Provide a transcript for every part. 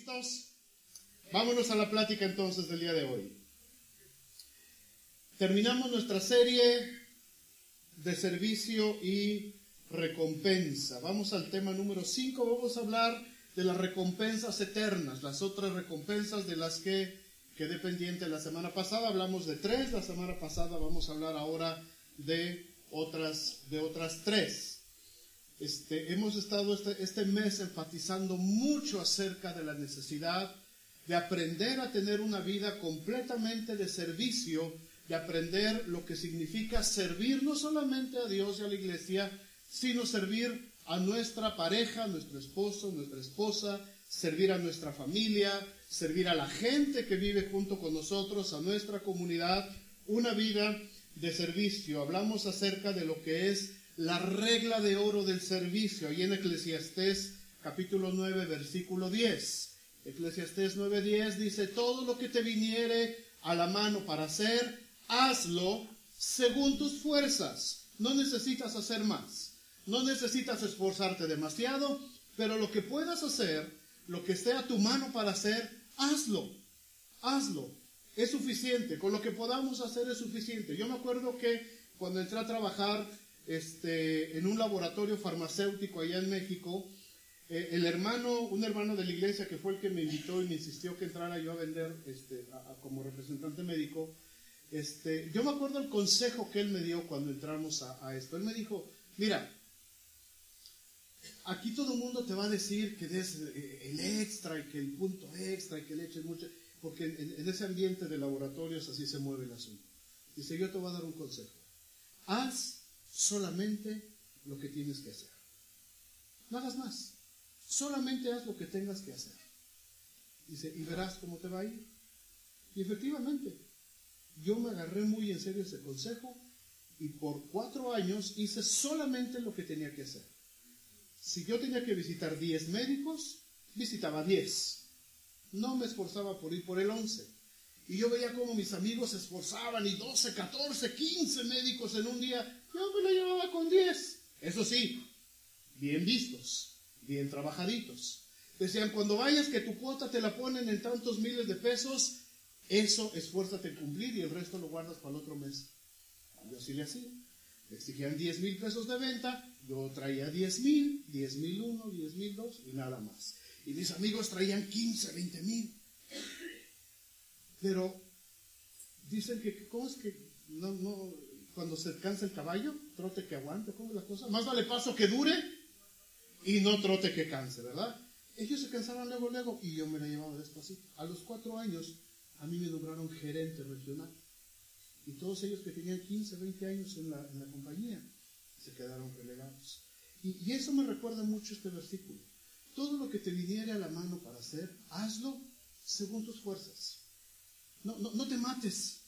¿Listos? Vámonos a la plática entonces del día de hoy. Terminamos nuestra serie de servicio y recompensa. Vamos al tema número 5. Vamos a hablar de las recompensas eternas, las otras recompensas de las que quedé pendiente la semana pasada. Hablamos de 3, la semana pasada vamos a hablar ahora de otras 3. Hemos estado este mes enfatizando mucho acerca de la necesidad de aprender a tener una vida completamente de servicio, de aprender lo que significa servir no solamente a Dios y a la iglesia, sino servir a nuestra pareja, a nuestro esposo, nuestra esposa, servir a nuestra familia, servir a la gente que vive junto con nosotros, a nuestra comunidad, una vida de servicio. Hablamos acerca de lo que es la regla de oro del servicio, ahí en Eclesiastés capítulo 9, versículo 10. Eclesiastés 9:10 dice: todo lo que te viniere a la mano para hacer, hazlo según tus fuerzas. No necesitas hacer más, no necesitas esforzarte demasiado, pero lo que puedas hacer, lo que esté a tu mano para hacer, hazlo. Es suficiente, con lo que podamos hacer es suficiente. Yo me acuerdo que cuando entré a trabajar en un laboratorio farmacéutico allá en México, un hermano de la iglesia que fue el que me invitó y me insistió que entrara yo a vender como representante médico, yo me acuerdo el consejo que él me dio cuando entramos a esto. Él me dijo: mira, aquí todo el mundo te va a decir que des el extra y que el punto extra y que le eches mucho, porque en ese ambiente de laboratorios así se mueve el asunto. Dice: yo te voy a dar un consejo. Haz solamente lo que tienes que hacer. No hagas más. Solamente haz lo que tengas que hacer. Dice: y verás cómo te va a ir. Y efectivamente, yo me agarré muy en serio ese consejo y por 4 años hice solamente lo que tenía que hacer. Si yo tenía que visitar 10 médicos, visitaba 10. No me esforzaba por ir por el 11. Y yo veía cómo mis amigos se esforzaban y 12, 14, 15 médicos en un día. Yo me lo llevaba con 10. Eso sí, bien vistos, bien trabajaditos. Decían: cuando vayas que tu cuota te la ponen en tantos miles de pesos, eso esfuérzate en cumplir y el resto lo guardas para el otro mes. Yo sí le hacía. Le exigían 10,000 pesos de venta, yo traía 10,000, 10,001, 10,002 y nada más. Y mis amigos traían 15, 20,000. Pero dicen que, ¿cómo es que no, cuando se cansa el caballo, trote que aguante? ¿Cómo es la cosa? Más vale paso que dure y no trote que canse, ¿verdad? Ellos se cansaban luego y yo me la llevaba despacito. A los 4 años a mí me nombraron gerente regional y todos ellos que tenían 15, 20 años en la compañía se quedaron relegados. Y eso me recuerda mucho este versículo. Todo lo que te viniere a la mano para hacer, hazlo según tus fuerzas. No te mates,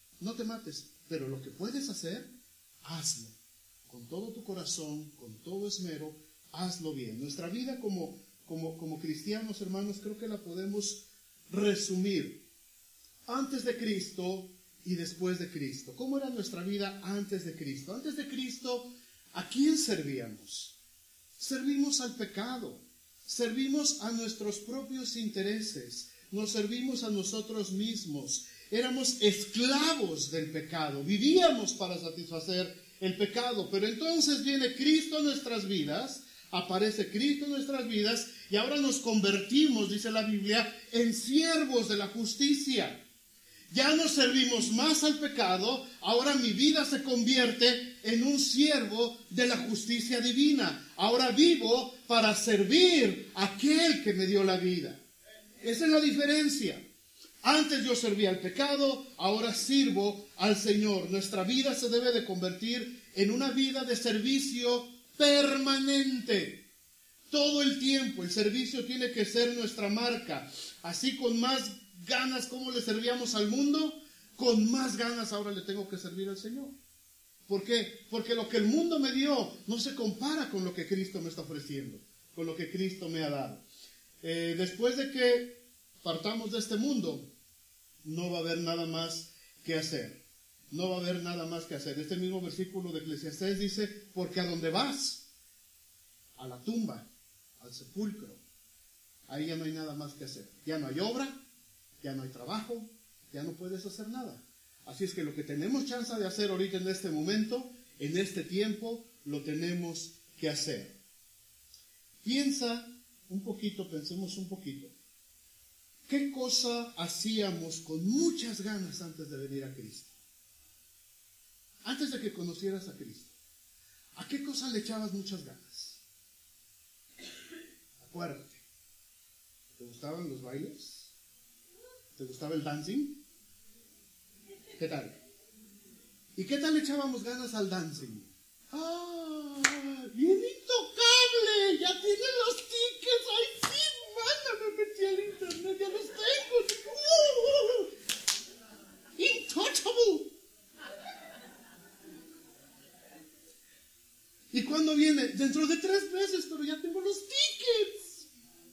pero lo que puedes hacer, hazlo. Con todo tu corazón, con todo esmero, hazlo bien. Nuestra vida como cristianos, hermanos, creo que la podemos resumir antes de Cristo y después de Cristo. ¿Cómo era nuestra vida antes de Cristo? Antes de Cristo, ¿a quién servíamos? Servimos al pecado, servimos a nuestros propios intereses, nos servimos a nosotros mismos, éramos esclavos del pecado, vivíamos para satisfacer el pecado. Pero entonces viene Cristo a nuestras vidas, aparece Cristo en nuestras vidas y ahora nos convertimos, dice la Biblia, en siervos de la justicia. Ya no servimos más al pecado, ahora mi vida se convierte en un siervo de la justicia divina. Ahora vivo para servir a aquel que me dio la vida. Esa es la diferencia. Antes yo servía al pecado, ahora sirvo al Señor. Nuestra vida se debe de convertir en una vida de servicio permanente. Todo el tiempo el servicio tiene que ser nuestra marca. Así, con más ganas como le servíamos al mundo, con más ganas ahora le tengo que servir al Señor. ¿Por qué? Porque lo que el mundo me dio no se compara con lo que Cristo me está ofreciendo, con lo que Cristo me ha dado. Después de que partamos de este mundo, no va a haber nada más que hacer. No va a haber nada más que hacer. Este mismo versículo de Eclesiastés dice: porque a donde vas, a la tumba, al sepulcro, ahí ya no hay nada más que hacer. Ya no hay obra, ya no hay trabajo, ya no puedes hacer nada. Así es que lo que tenemos chance de hacer ahorita en este momento, en este tiempo, lo tenemos que hacer. Piensa un poquito, pensemos un poquito. ¿Qué cosa hacíamos con muchas ganas antes de venir a Cristo? Antes de que conocieras a Cristo. ¿A qué cosa le echabas muchas ganas? Acuérdate. ¿Te gustaban los bailes? ¿Te gustaba el dancing? ¿Qué tal? ¿Y qué tal le echábamos ganas al dancing? ¡Ah! ¡Bien intocable! ¡Ya tienen los tickets! ¡Ay, sí, manda! Me metí al internet, ya los tengo. ¡Intouchable! ¿Y cuándo viene? Dentro de 3 meses, pero ya tengo los tickets.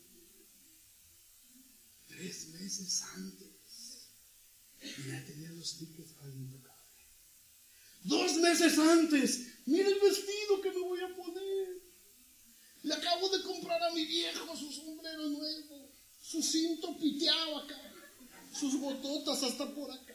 3 meses antes. Y ya tenía los tickets para el intocable. 2 meses antes. Mira el vestido que me voy a poner. Le acabo de comprar a mi viejo su sombrero nuevo, su cinto piteado acá, sus bototas hasta por acá.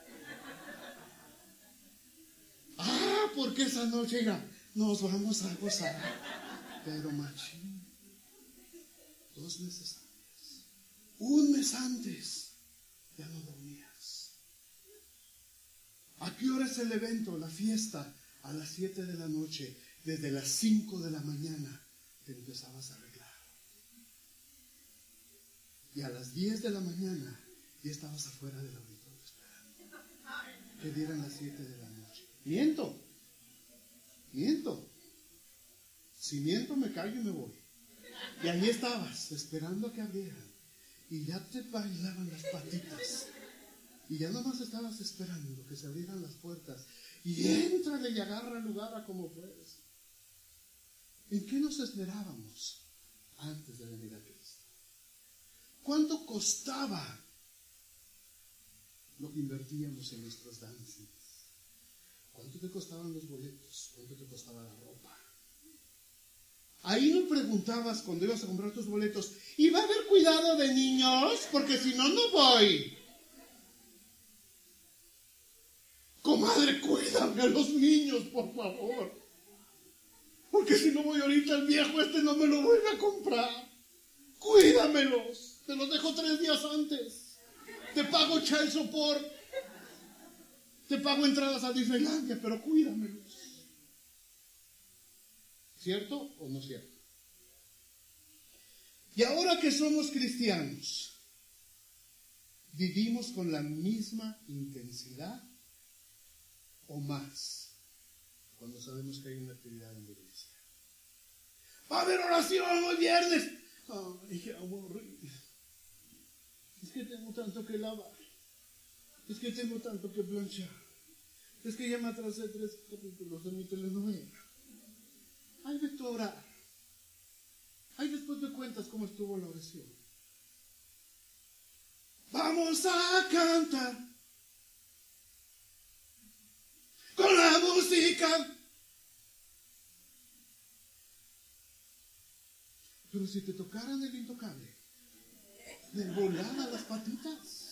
Ah, porque esa noche nos vamos a gozar. Pero machín. 2 meses antes. 1 mes antes. Ya no dormías. ¿A qué hora es el evento, la fiesta? A las 7 de la noche. Desde las 5 de la mañana te empezabas a arreglar. Y a las 10 de la mañana ya estabas afuera del auditorio esperando que dieran las 7 de la noche. Miento. Si miento me callo y me voy. Y ahí estabas esperando a que abrieran. Y ya te bailaban las patitas. Y ya nomás estabas esperando que se abrieran las puertas. Y éntrale y agarra el lugar a como puedes. ¿En qué nos esmerábamos antes de venir a Cristo? ¿Cuánto costaba lo que invertíamos en nuestros danzas? ¿Cuánto te costaban los boletos? ¿Cuánto te costaba la ropa? Ahí no preguntabas cuando ibas a comprar tus boletos, ¿y va a haber cuidado de niños? Porque si no, no voy. Comadre, cuídame a los niños, por favor. Porque si no voy ahorita, el viejo no me lo vuelve a comprar. Cuídamelos. Te los dejo 3 días antes. Te pago child support. Te pago entradas a Disneylandia, pero cuídamelos. ¿Cierto o no cierto? Y ahora que somos cristianos, ¿vivimos con la misma intensidad o más cuando sabemos que hay una actividad en la iglesia? ¡Va a haber oración hoy viernes! ¡Ay, qué aburrido! Es que tengo tanto que lavar. Es que tengo tanto que planchar. Es que ya me atrasé 3 capítulos de mi telenovela. Ay, vete a orar. Ay, después me cuentas cómo estuvo la oración. Vamos a cantar con la música. Pero si te tocaran el intocable, de volada las patitas.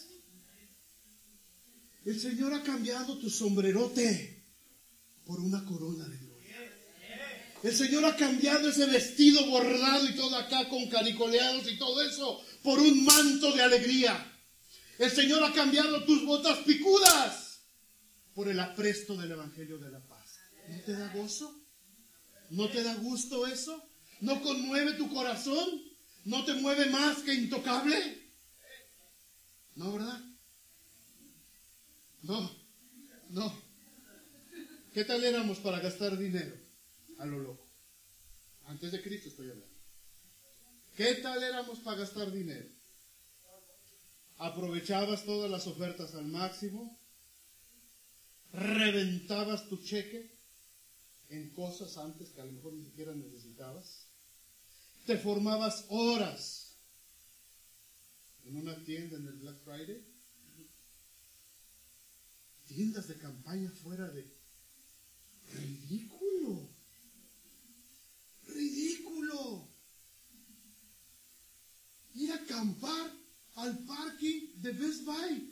El Señor ha cambiado tu sombrerote por una corona de gloria. El Señor ha cambiado ese vestido bordado y todo acá con caricoleados y todo eso por un manto de alegría. El Señor ha cambiado tus botas picudas por el apresto del Evangelio de la paz. ¿No te da gozo? ¿No te da gusto eso? ¿No conmueve tu corazón? ¿No te mueve más que intocable? ¿No, verdad? No. ¿Qué tal éramos para gastar dinero? A lo loco. Antes de Cristo estoy hablando. ¿Qué tal éramos para gastar dinero? Aprovechabas todas las ofertas al máximo. Reventabas tu cheque en cosas antes que a lo mejor ni siquiera necesitabas. Te formabas horas en una tienda en el Black Friday. Tiendas de campaña fuera de... ¡Ridículo! acampar al parking de Best Buy.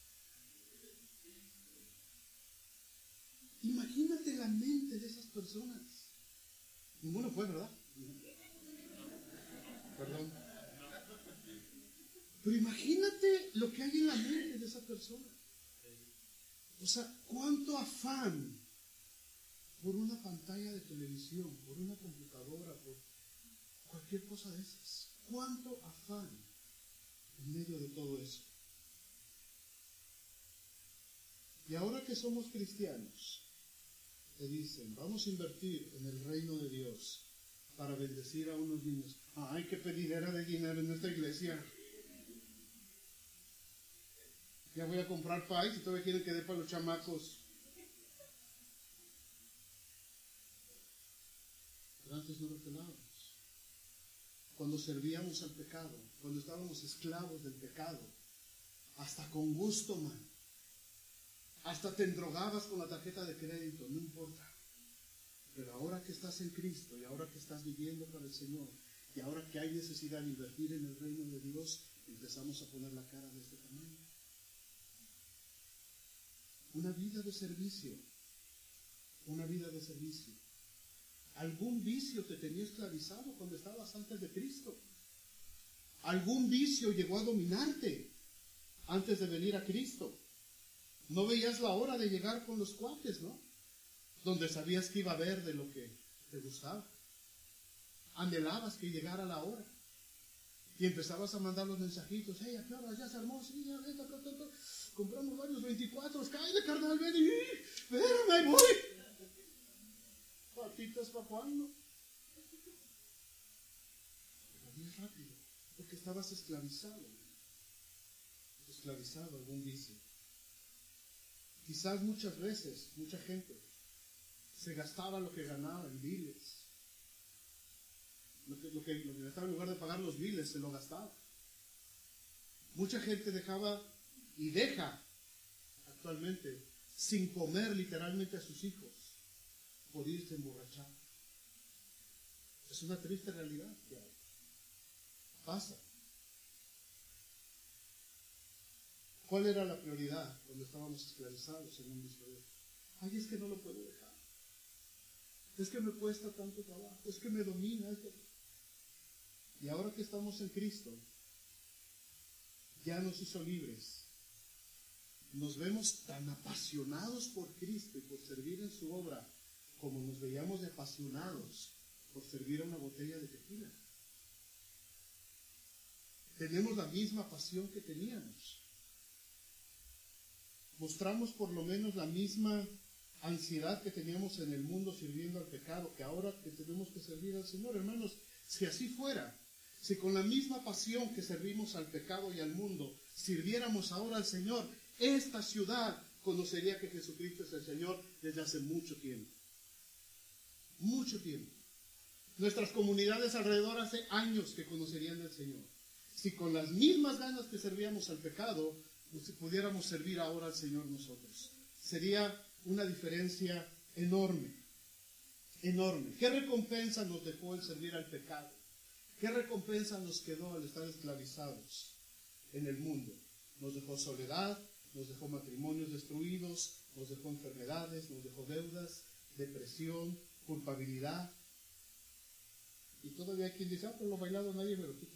Imagínate la mente de esas personas. Ninguno fue, ¿verdad? Perdón. Pero imagínate lo que hay en la mente de esa persona. O sea, cuánto afán por una pantalla de televisión, por una computadora, por cualquier cosa de esas. Cuánto afán en medio de todo eso. Y ahora que somos cristianos, te dicen, vamos a invertir en el reino de Dios para bendecir a unos niños. Ay, qué pedidera de dinero en esta iglesia. Ya voy a comprar pais y todavía quieren que dé para los chamacos. Pero antes no lo pelábamos. Cuando servíamos al pecado, cuando estábamos esclavos del pecado, hasta con gusto, man. Hasta te endrogabas con la tarjeta de crédito, no importa. Pero ahora que estás en Cristo y ahora que estás viviendo para el Señor y ahora que hay necesidad de invertir en el reino de Dios, empezamos a poner la cara de este tamaño. Una vida de servicio. Una vida de servicio. ¿Algún vicio te tenía esclavizado cuando estabas antes de Cristo? ¿Algún vicio llegó a dominarte antes de venir a Cristo? No veías la hora de llegar con los cuates, ¿no? Donde sabías que iba a haber de lo que te gustaba. Anhelabas que llegara la hora. Y empezabas a mandar los mensajitos. Hey, ¿a qué hora? Ya se armó. Sí, ya, compramos varios 24. Cállate, carnal, ven y... Espérame, ahí voy. Patitas, ¿para cuándo? Pero bien rápido. Porque estabas esclavizado. Esclavizado a algún vicio. Quizás muchas veces, mucha gente se gastaba lo que ganaba en biles. Lo que gastaba en lugar de pagar los biles, se lo gastaba. Mucha gente dejaba y deja actualmente sin comer literalmente a sus hijos por irse a emborrachar. Es una triste realidad que hay. Pasa. ¿Cuál era la prioridad cuando estábamos esclavizados en un vicio? Ay, es que no lo puedo dejar. Es que me cuesta tanto trabajo. Es que me domina. Y ahora que estamos en Cristo, ya nos hizo libres. Nos vemos tan apasionados por Cristo y por servir en su obra, como nos veíamos de apasionados por servir a una botella de tequila. Tenemos la misma pasión que teníamos. Mostramos por lo menos la misma ansiedad que teníamos en el mundo sirviendo al pecado, que ahora que tenemos que servir al Señor. Hermanos, si así fuera, si con la misma pasión que servimos al pecado y al mundo, sirviéramos ahora al Señor, esta ciudad conocería que Jesucristo es el Señor desde hace mucho tiempo. Mucho tiempo. Nuestras comunidades alrededor hace años que conocerían al Señor. Si con las mismas ganas que servíamos al pecado, si pudiéramos servir ahora al Señor nosotros, sería una diferencia enorme, enorme. ¿Qué recompensa nos dejó el servir al pecado? ¿Qué recompensa nos quedó al estar esclavizados en el mundo? Nos dejó soledad, nos dejó matrimonios destruidos, nos dejó enfermedades, nos dejó deudas, depresión, culpabilidad. Y todavía hay quien dice, pero lo bailado nadie me lo quita.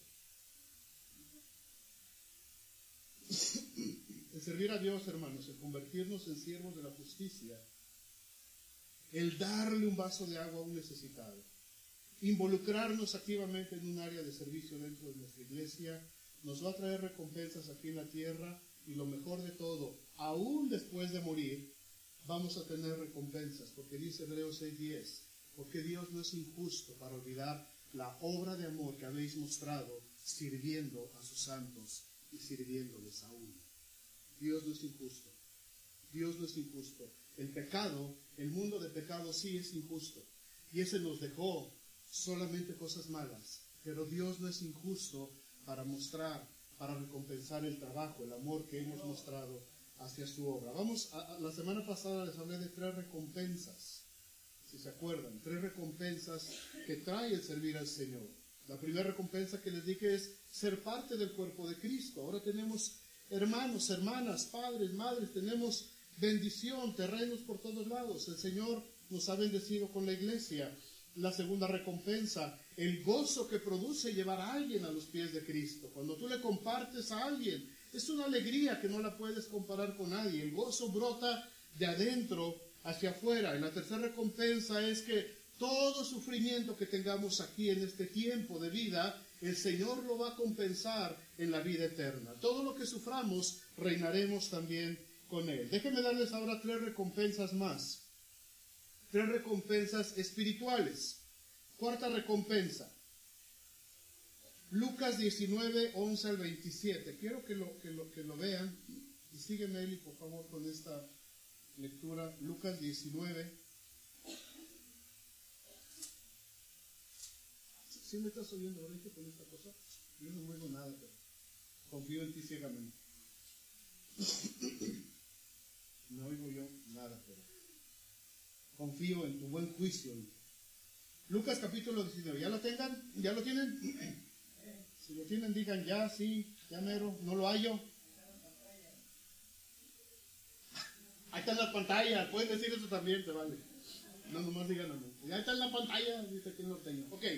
El servir a Dios, hermanos, el convertirnos en siervos de la justicia, el darle un vaso de agua a un necesitado, involucrarnos activamente en un área de servicio dentro de nuestra iglesia, nos va a traer recompensas aquí en la tierra y lo mejor de todo, aún después de morir, vamos a tener recompensas, porque dice Hebreos 6:10, porque Dios no es injusto para olvidar la obra de amor que habéis mostrado sirviendo a sus santos y sirviéndoles aún. Dios no es injusto. Dios no es injusto. El pecado, el mundo de pecado sí es injusto. Y ese nos dejó solamente cosas malas. Pero Dios no es injusto para mostrar, para recompensar el trabajo, el amor que hemos mostrado hacia su obra. La semana pasada les hablé de 3 recompensas. Si se acuerdan, 3 recompensas que trae el servir al Señor. La primera recompensa que les dije es ser parte del cuerpo de Cristo. Ahora tenemos hermanos, hermanas, padres, madres, tenemos bendición, terrenos por todos lados. El Señor nos ha bendecido con la iglesia. La segunda recompensa, el gozo que produce llevar a alguien a los pies de Cristo. Cuando tú le compartes a alguien, es una alegría que no la puedes comparar con nadie. El gozo brota de adentro hacia afuera. Y la tercera recompensa es que todo sufrimiento que tengamos aquí en este tiempo de vida, el Señor lo va a compensar en la vida eterna. Todo lo que suframos, reinaremos también con Él. Déjenme darles ahora 3 recompensas más. 3 recompensas espirituales. Cuarta recompensa. Lucas 19, 11 al 27. Quiero que lo vean. Y sígueme, Eli, por favor, con esta lectura. Lucas 19. ¿Sí me estás oyendo ahorita con esta cosa? Yo no oigo nada, pero confío en ti ciegamente. No oigo yo nada, pero confío en tu buen juicio. Lucas capítulo 19. ¿Ya lo tengan? ¿Ya lo tienen? Si lo tienen, digan ya, sí, ya mero. ¿No lo hallo? Ahí está en la pantalla. Pueden decir eso también, te vale. No, nomás digan no. Ya está en la pantalla, dice que no lo tengo. Ok.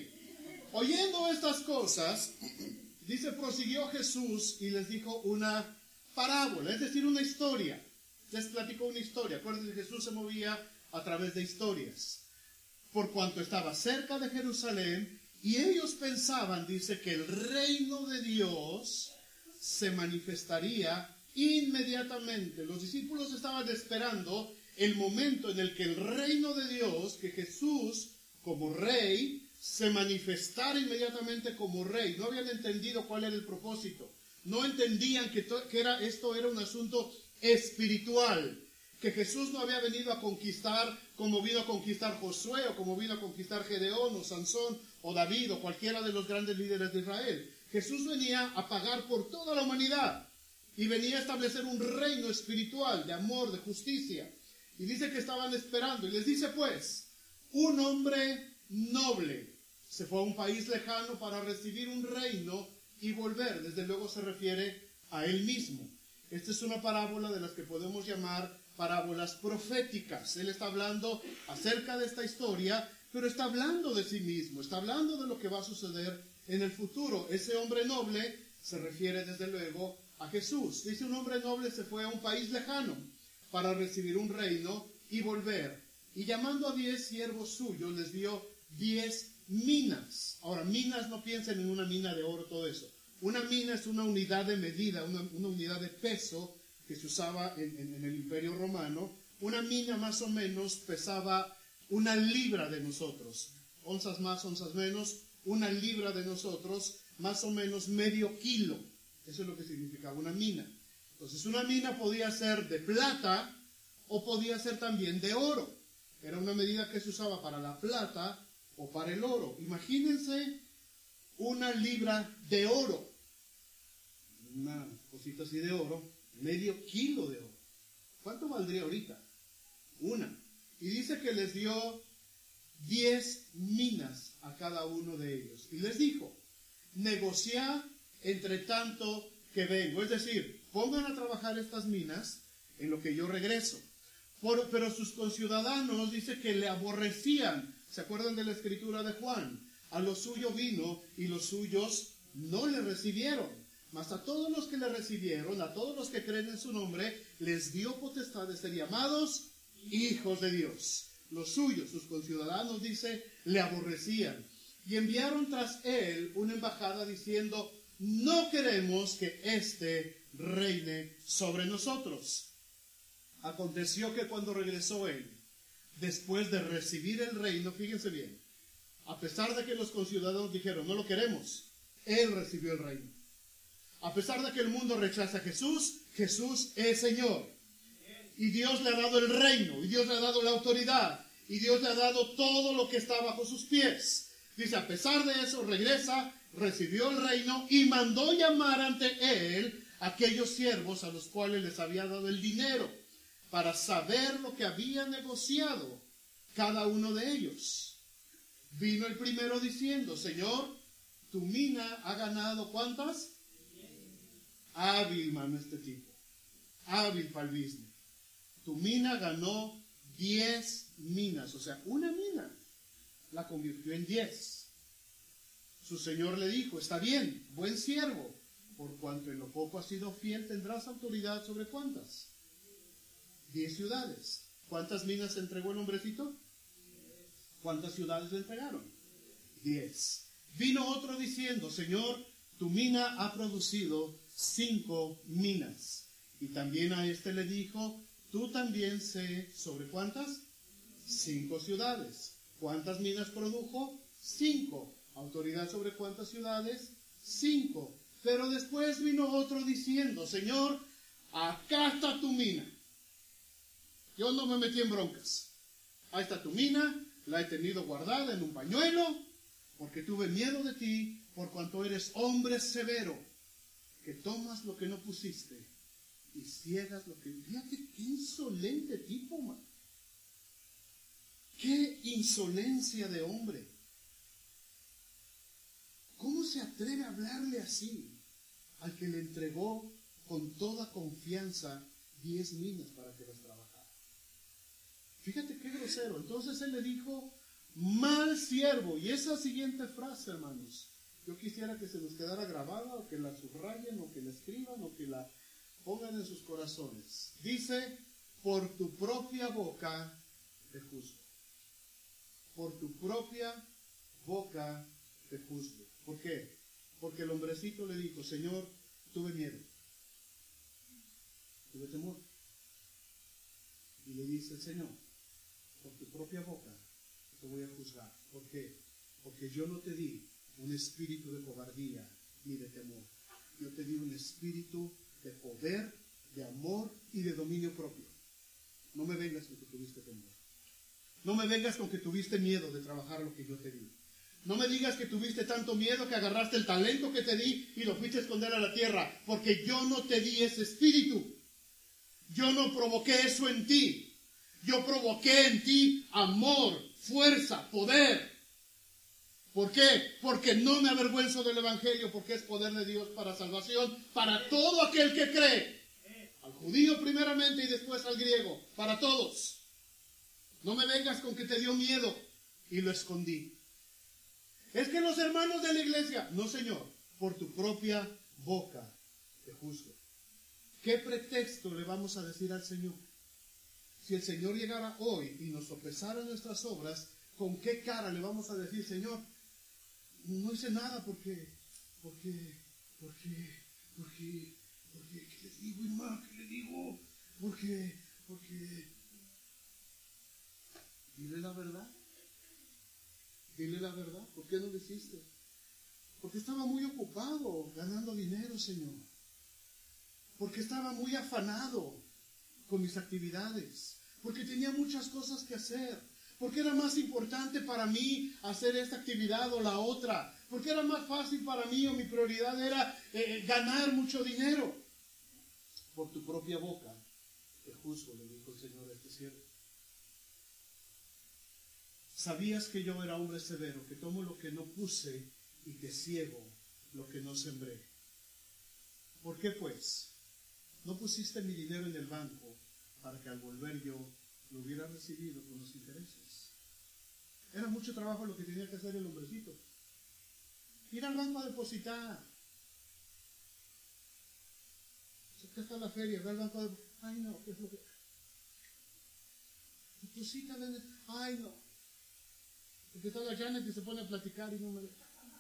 Oyendo estas cosas, dice, prosiguió Jesús y les dijo una parábola, es decir, una historia. Les platicó una historia. Acuérdense que Jesús se movía a través de historias. Por cuanto estaba cerca de Jerusalén, y ellos pensaban, dice, que el reino de Dios se manifestaría inmediatamente. Los discípulos estaban esperando el momento en el que el reino de Dios, que Jesús como rey, se manifestara inmediatamente como rey. No habían entendido cuál era el propósito. No entendían que esto era un asunto espiritual. Que Jesús no había venido a conquistar como vino a conquistar Josué, o como vino a conquistar Gedeón, o Sansón, o David, o cualquiera de los grandes líderes de Israel. Jesús venía a pagar por toda la humanidad. Y venía a establecer un reino espiritual de amor, de justicia. Y dice que estaban esperando. Y les dice pues, un hombre noble se fue a un país lejano para recibir un reino y volver. Desde luego se refiere a él mismo. Esta es una parábola de las que podemos llamar parábolas proféticas. Él está hablando acerca de esta historia, pero está hablando de sí mismo, está hablando de lo que va a suceder en el futuro. Ese hombre noble se refiere desde luego a Jesús. Dice, un hombre noble se fue a un país lejano para recibir un reino y volver. Y llamando a 10 siervos suyos, les dio 10 minas. Ahora, minas, no piensen en una mina de oro, todo eso. Una mina es una unidad de medida, una unidad de peso que se usaba en el Imperio Romano. Una mina más o menos pesaba 1 libra de nosotros. Onzas más, onzas menos. 1 libra de nosotros, más o menos medio kilo. Eso es lo que significaba una mina. Entonces, una mina podía ser de plata o podía ser también de oro. Era una medida que se usaba para la plata o para el oro. Imagínense 1 libra de oro. Una cosita así de oro, medio kilo de oro. ¿Cuánto valdría ahorita? 1. Y dice que les dio 10 minas a cada uno de ellos. Y les dijo, negociad entre tanto que vengo. Es decir, pongan a trabajar estas minas en lo que yo regreso. Pero sus conciudadanos dice que le aborrecían. ¿Se acuerdan de la escritura de Juan? A lo suyo vino y los suyos no le recibieron. Mas a todos los que le recibieron, a todos los que creen en su nombre, les dio potestad de ser llamados hijos de Dios. Los suyos, sus conciudadanos, dice, le aborrecían. Y enviaron tras él una embajada diciendo, no queremos que éste reine sobre nosotros. Aconteció que cuando regresó él, después de recibir el reino, fíjense bien, a pesar de que los conciudadanos dijeron, no lo queremos, él recibió el reino. A pesar de que el mundo rechaza a Jesús, Jesús es Señor. Y Dios le ha dado el reino, y Dios le ha dado la autoridad, y Dios le ha dado todo lo que está bajo sus pies. Dice, a pesar de eso, regresa, recibió el reino y mandó llamar ante él a aquellos siervos a los cuales les había dado el dinero, para saber lo que había negociado cada uno de ellos. Vino el primero diciendo, Señor, tu mina ha ganado ¿cuántas? Hábil, mano, este tipo. Hábil para el business. Tu mina ganó 10 minas. O sea, una mina la convirtió en 10. Su señor le dijo, está bien, buen siervo. Por cuanto en lo poco has sido fiel, tendrás autoridad sobre ¿cuántas? 10 ciudades. ¿Cuántas minas entregó el hombrecito? ¿Cuántas ciudades le entregaron? 10. Vino otro diciendo, Señor, tu mina ha producido 5 minas. Y también a este le dijo, tú también sé sobre ¿cuántas? 5 ciudades. ¿Cuántas minas produjo? 5. ¿Autoridad sobre cuántas ciudades? 5. Pero después vino otro diciendo, Señor, acá está tu mina. Yo no me metí en broncas. Ahí está tu mina, la he tenido guardada en un pañuelo, porque tuve miedo de ti, por cuanto eres hombre severo, que tomas lo que no pusiste y ciegas lo que... Fíjate qué insolente tipo, man. Qué insolencia de hombre. ¿Cómo se atreve a hablarle así al que le entregó con toda confianza 10 minas para que las trabajara? Fíjate qué grosero. Entonces él le dijo, mal siervo. Y esa siguiente frase, hermanos, yo quisiera que se nos quedara grabada, o que la subrayen, o que la escriban, o que la pongan en sus corazones. Dice, por tu propia boca te juzgo. Por tu propia boca te juzgo. ¿Por qué? Porque el hombrecito le dijo, Señor, tuve miedo, tuve temor. Y le dice el Señor, por tu propia boca te voy a juzgar. ¿Por qué? Porque yo no te di un espíritu de cobardía ni de temor. Yo te di un espíritu de poder, de amor y de dominio propio. No me vengas con que tuviste temor. No me vengas con que tuviste miedo de trabajar lo que yo te di. No me digas que tuviste tanto miedo que agarraste el talento que te di y lo fuiste a esconder a la tierra, porque yo no te di ese espíritu. Yo no provoqué eso en ti. Yo provoqué en ti amor, fuerza, poder. ¿Por qué? Porque no me avergüenzo del Evangelio, porque es poder de Dios para salvación, para todo aquel que cree. Al judío primeramente y después al griego, para todos. No me vengas con que te dio miedo y lo escondí. Es que los hermanos de la iglesia, no Señor, por tu propia boca te juzgo. ¿Qué pretexto le vamos a decir al Señor? Si el Señor llegara hoy y nos sopesara nuestras obras, ¿con qué cara le vamos a decir, Señor, no hice nada porque, ¿qué le digo, hermano? ¿Qué le digo? Porque, dile la verdad. Dile la verdad. ¿Por qué no lo hiciste? Porque estaba muy ocupado ganando dinero, Señor. Porque estaba muy afanado con mis actividades. Porque tenía muchas cosas que hacer. Porque era más importante para mí hacer esta actividad o la otra. Porque era más fácil para mí, o mi prioridad era ganar mucho dinero. Por tu propia boca te juzgo, le dijo el Señor a este siervo. Sabías que yo era hombre severo, que tomo lo que no puse y que ciego lo que no sembré. ¿Por qué pues? No pusiste mi dinero en el banco para que al volver yo lo hubiera recibido con los intereses. Era mucho trabajo lo que tenía que hacer el hombrecito. Ir al banco a depositar. Acá está la feria, ve al banco a depositar. Ay no, ¿qué es lo que? Deposítale. Ay no. Porque está la Janet y se pone a platicar y no me...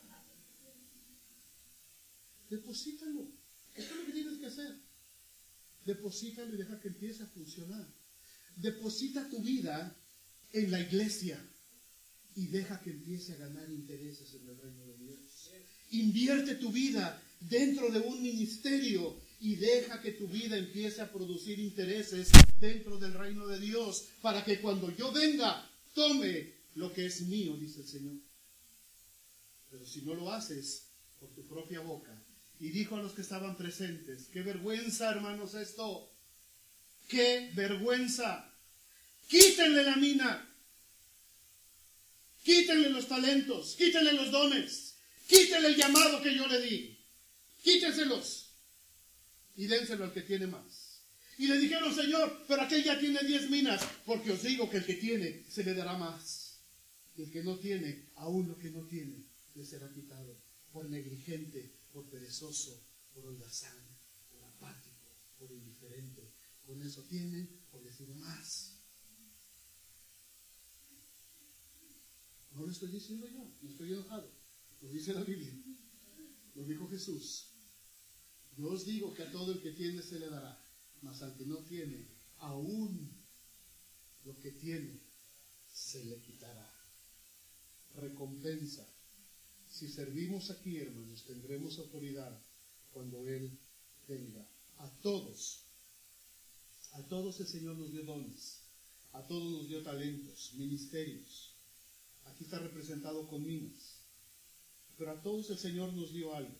Deposítalo. Esto es lo que tienes que hacer. Deposítalo y deja que empiece a funcionar. Deposita tu vida en la iglesia y deja que empiece a ganar intereses en el reino de Dios. Invierte tu vida dentro de un ministerio y deja que tu vida empiece a producir intereses dentro del reino de Dios, para que cuando yo venga, tome lo que es mío, dice el Señor. Pero si no lo haces por tu propia boca. Y dijo a los que estaban presentes, qué vergüenza, hermanos, esto. Qué vergüenza. Quítenle la mina. Quítenle los talentos. Quítenle los dones. Quítele el llamado que yo le di. Quítenselos y dénselo al que tiene más. Y le dijeron, Señor, pero aquel ya tiene 10 minas, porque os digo que el que tiene se le dará más. Y el que no tiene, aún lo que no tiene, le será quitado. Por negligente, por perezoso, por holgazán, por apático, por indiferente. Con eso tienen, por decir más. No lo estoy diciendo yo, no estoy enojado. Lo dice la Biblia. Lo dijo Jesús. Yo os digo que a todo el que tiene se le dará, mas al que no tiene, aún lo que tiene se le quitará. Recompensa. Si servimos aquí, hermanos, tendremos autoridad cuando Él venga. A todos el Señor nos dio dones, a todos nos dio talentos, ministerios. Aquí está representado con minas, pero a todos el Señor nos dio algo.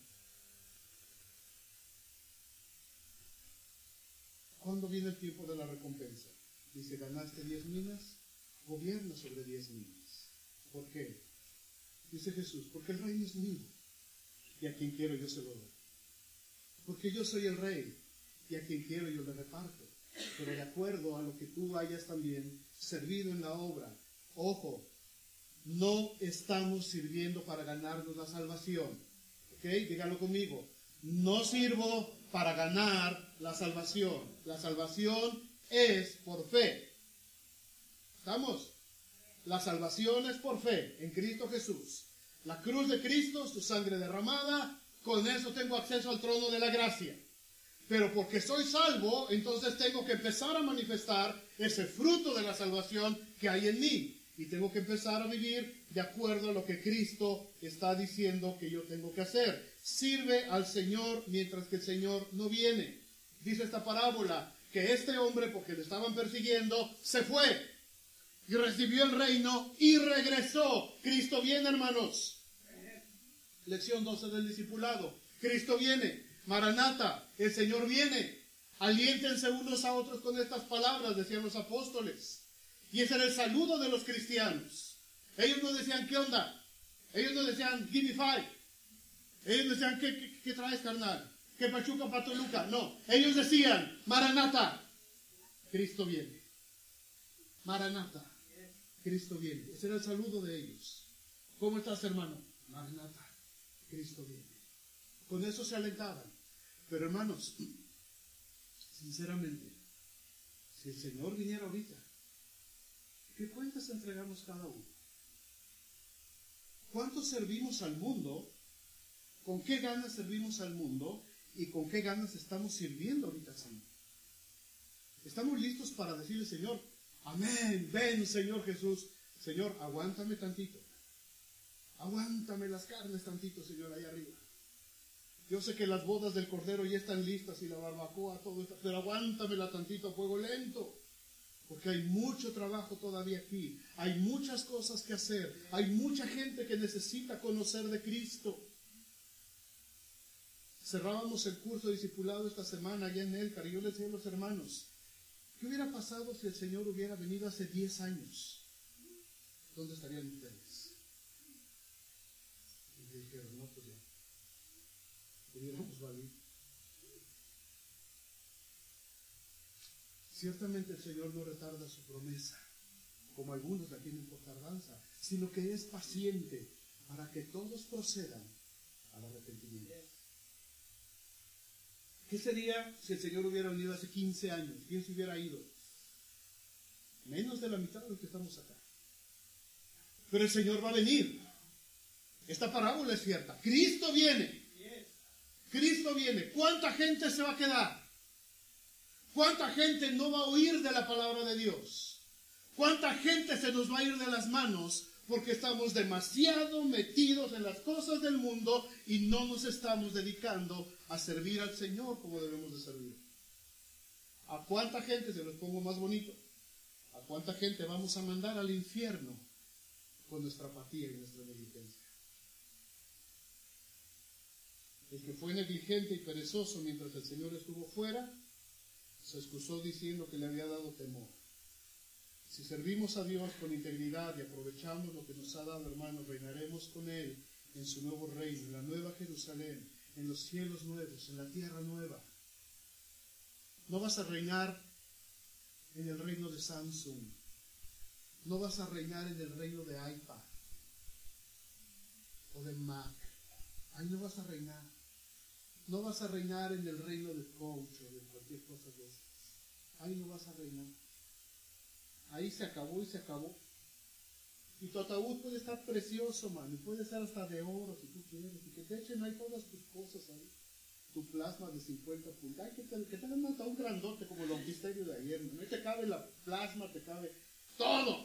¿Cuándo viene el tiempo de la recompensa? Dice, ganaste 10 minas, gobierna sobre 10 minas. ¿Por qué? Dice Jesús, porque el reino es mío, y a quien quiero yo se lo doy. Porque yo soy el rey, y a quien quiero yo le reparto. Pero de acuerdo a lo que tú hayas también servido en la obra. Ojo, no estamos sirviendo para ganarnos la salvación. ¿Ok? Dígalo conmigo. No sirvo para ganar la salvación. La salvación es por fe. ¿Estamos? La salvación es por fe en Cristo Jesús. La cruz de Cristo, su sangre derramada, con eso tengo acceso al trono de la gracia. Pero porque soy salvo, entonces tengo que empezar a manifestar ese fruto de la salvación que hay en mí. Y tengo que empezar a vivir de acuerdo a lo que Cristo está diciendo que yo tengo que hacer. Sirve al Señor mientras que el Señor no viene. Dice esta parábola que este hombre, porque le estaban persiguiendo, se fue y recibió el reino y regresó. Cristo viene, hermanos. Lección 12 del discipulado. Cristo viene. Maranata, el Señor viene. Aliéntense unos a otros con estas palabras, decían los apóstoles. Y ese era el saludo de los cristianos. Ellos no decían, ¿qué onda? Ellos no decían, give me five. Ellos no decían, ¿qué traes, carnal? ¿Qué pachuca para Toluca? No. Ellos decían, Maranata, Cristo viene. Maranata, Cristo viene. Ese era el saludo de ellos. ¿Cómo estás, hermano? Maranata, Cristo viene. Con eso se alentaban. Pero hermanos, sinceramente, si el Señor viniera ahorita, ¿qué cuentas entregamos cada uno? ¿Cuánto servimos al mundo? ¿Con qué ganas servimos al mundo? ¿Y con qué ganas estamos sirviendo ahorita al Señor? ¿Estamos listos para decirle, Señor, amén, ven, Señor Jesús? Señor, aguántame tantito. Aguántame las carnes tantito, Señor, ahí arriba. Yo sé que las bodas del Cordero ya están listas y la barbacoa, todo esto, pero aguántamela tantito a fuego lento. Porque hay mucho trabajo todavía aquí. Hay muchas cosas que hacer. Hay mucha gente que necesita conocer de Cristo. Cerrábamos el curso de discipulado esta semana allá en Elcar y yo les decía a los hermanos, ¿qué hubiera pasado si el Señor hubiera venido hace 10 años? ¿Dónde estarían ustedes? Y me dijeron, no, pues ya. Hubiéramos valido. Ciertamente el Señor no retarda su promesa, como algunos la tienen por tardanza, sino que es paciente para que todos procedan al arrepentimiento. ¿Qué sería si el Señor hubiera venido hace 15 años? ¿Quién se hubiera ido? Menos de la mitad de los que estamos acá. Pero el Señor va a venir. Esta parábola es cierta. Cristo viene. Cristo viene. ¿Cuánta gente se va a quedar? ¿Cuánta gente no va a oír de la palabra de Dios? ¿Cuánta gente se nos va a ir de las manos porque estamos demasiado metidos en las cosas del mundo y no nos estamos dedicando a servir al Señor como debemos de servir? ¿A cuánta gente, se los pongo más bonito, a cuánta gente vamos a mandar al infierno con nuestra apatía y nuestra negligencia? El que fue negligente y perezoso mientras el Señor estuvo fuera, se excusó diciendo que le había dado temor. Si servimos a Dios con integridad y aprovechamos lo que nos ha dado, hermanos, reinaremos con Él en su nuevo reino, en la nueva Jerusalén, en los cielos nuevos, en la tierra nueva. No vas a reinar en el reino de Samsung. No vas a reinar en el reino de iPad o de Mac. Ahí no vas a reinar. No vas a reinar en el reino de coach o de cualquier cosa de esas. Ahí no vas a reinar. Ahí se acabó y se acabó. Y tu ataúd puede estar precioso, man, y puede ser hasta de oro si tú quieres, y que te echen ahí todas tus cosas ahí. Tu plasma de 50 pulgadas, que tengan un ataúd grandote como el misterio de ayer, man. Ahí te cabe la plasma, te cabe todo.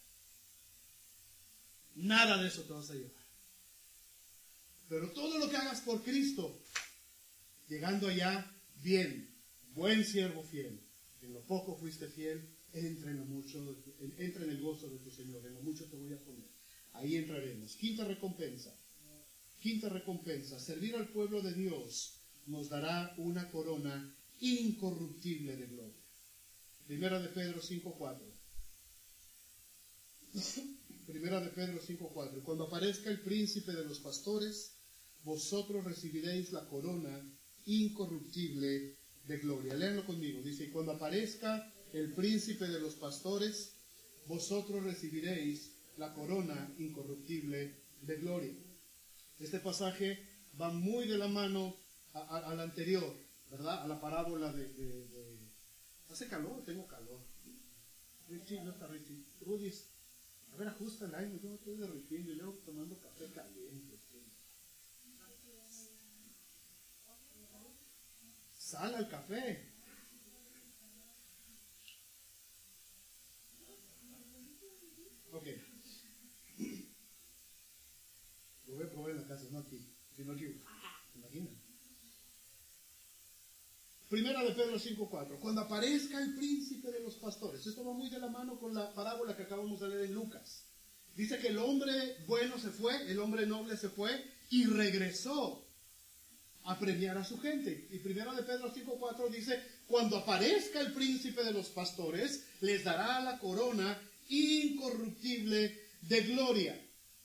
Nada de eso te vas a llevar. Pero todo lo que hagas por Cristo, llegando allá, bien, buen siervo fiel, en lo poco fuiste fiel, entra en lo mucho, entra en el gozo de tu Señor, en lo mucho te voy a poner. Ahí entraremos. Quinta recompensa, servir al pueblo de Dios nos dará una corona incorruptible de gloria. Primera de Pedro 5:4. Primera de Pedro 5:4. Cuando aparezca el príncipe de los pastores, vosotros recibiréis la corona incorruptible de gloria. Léanlo conmigo. Dice, cuando aparezca el príncipe de los pastores, vosotros recibiréis la corona incorruptible de gloria. Este pasaje va muy de la mano al anterior, ¿verdad? A la parábola de... ¿Hace calor? Tengo calor. Richie, no está Richie. Rudis, a ver, ajusta el aire, yo me estoy derritiendo y luego tomando café caliente. Sal al café. Ok. Lo voy a probar en la casa, no aquí. Sino aquí. ¿Se imaginan? Primera de Pedro 5:4. Cuando aparezca el príncipe de los pastores. Esto va muy de la mano con la parábola que acabamos de leer en Lucas. Dice que el hombre bueno se fue, el hombre noble se fue y regresó a premiar a su gente. Y primera de Pedro 5:4 dice, cuando aparezca el príncipe de los pastores, les dará la corona incorruptible de gloria.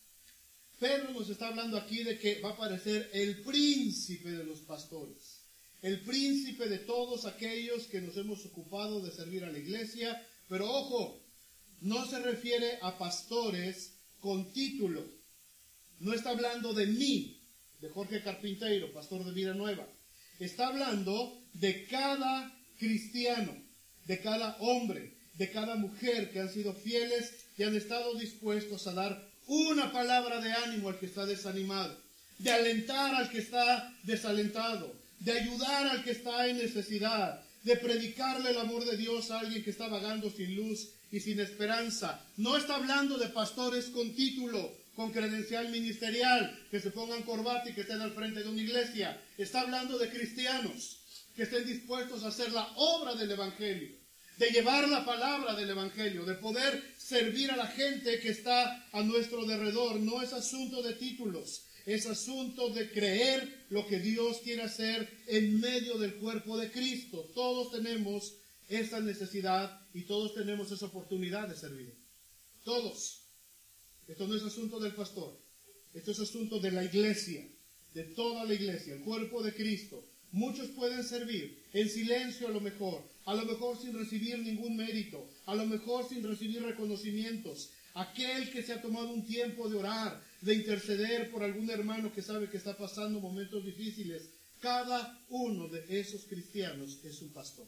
Pedro nos está hablando aquí de que va a aparecer el príncipe de los pastores, el príncipe de todos aquellos que nos hemos ocupado de servir a la iglesia. Pero ojo, no se refiere a pastores con título. No está hablando de mí, de Jorge Carpinteiro, pastor de Vida Nueva. Está hablando de cada cristiano, de cada hombre, de cada mujer que han sido fieles y han estado dispuestos a dar una palabra de ánimo al que está desanimado, de alentar al que está desalentado, de ayudar al que está en necesidad, de predicarle el amor de Dios a alguien que está vagando sin luz y sin esperanza. No está hablando de pastores con título, con credencial ministerial, que se pongan corbata y que estén al frente de una iglesia. Está hablando de cristianos que estén dispuestos a hacer la obra del Evangelio, de llevar la palabra del Evangelio, de poder servir a la gente que está a nuestro derredor. No es asunto de títulos, es asunto de creer lo que Dios quiere hacer en medio del cuerpo de Cristo. Todos tenemos esa necesidad y todos tenemos esa oportunidad de servir. Todos. Esto no es asunto del pastor, esto es asunto de la iglesia, de toda la iglesia, el cuerpo de Cristo. Muchos pueden servir en silencio a lo mejor sin recibir ningún mérito, a lo mejor sin recibir reconocimientos. Aquel que se ha tomado un tiempo de orar, de interceder por algún hermano que sabe que está pasando momentos difíciles. Cada uno de esos cristianos es un pastor.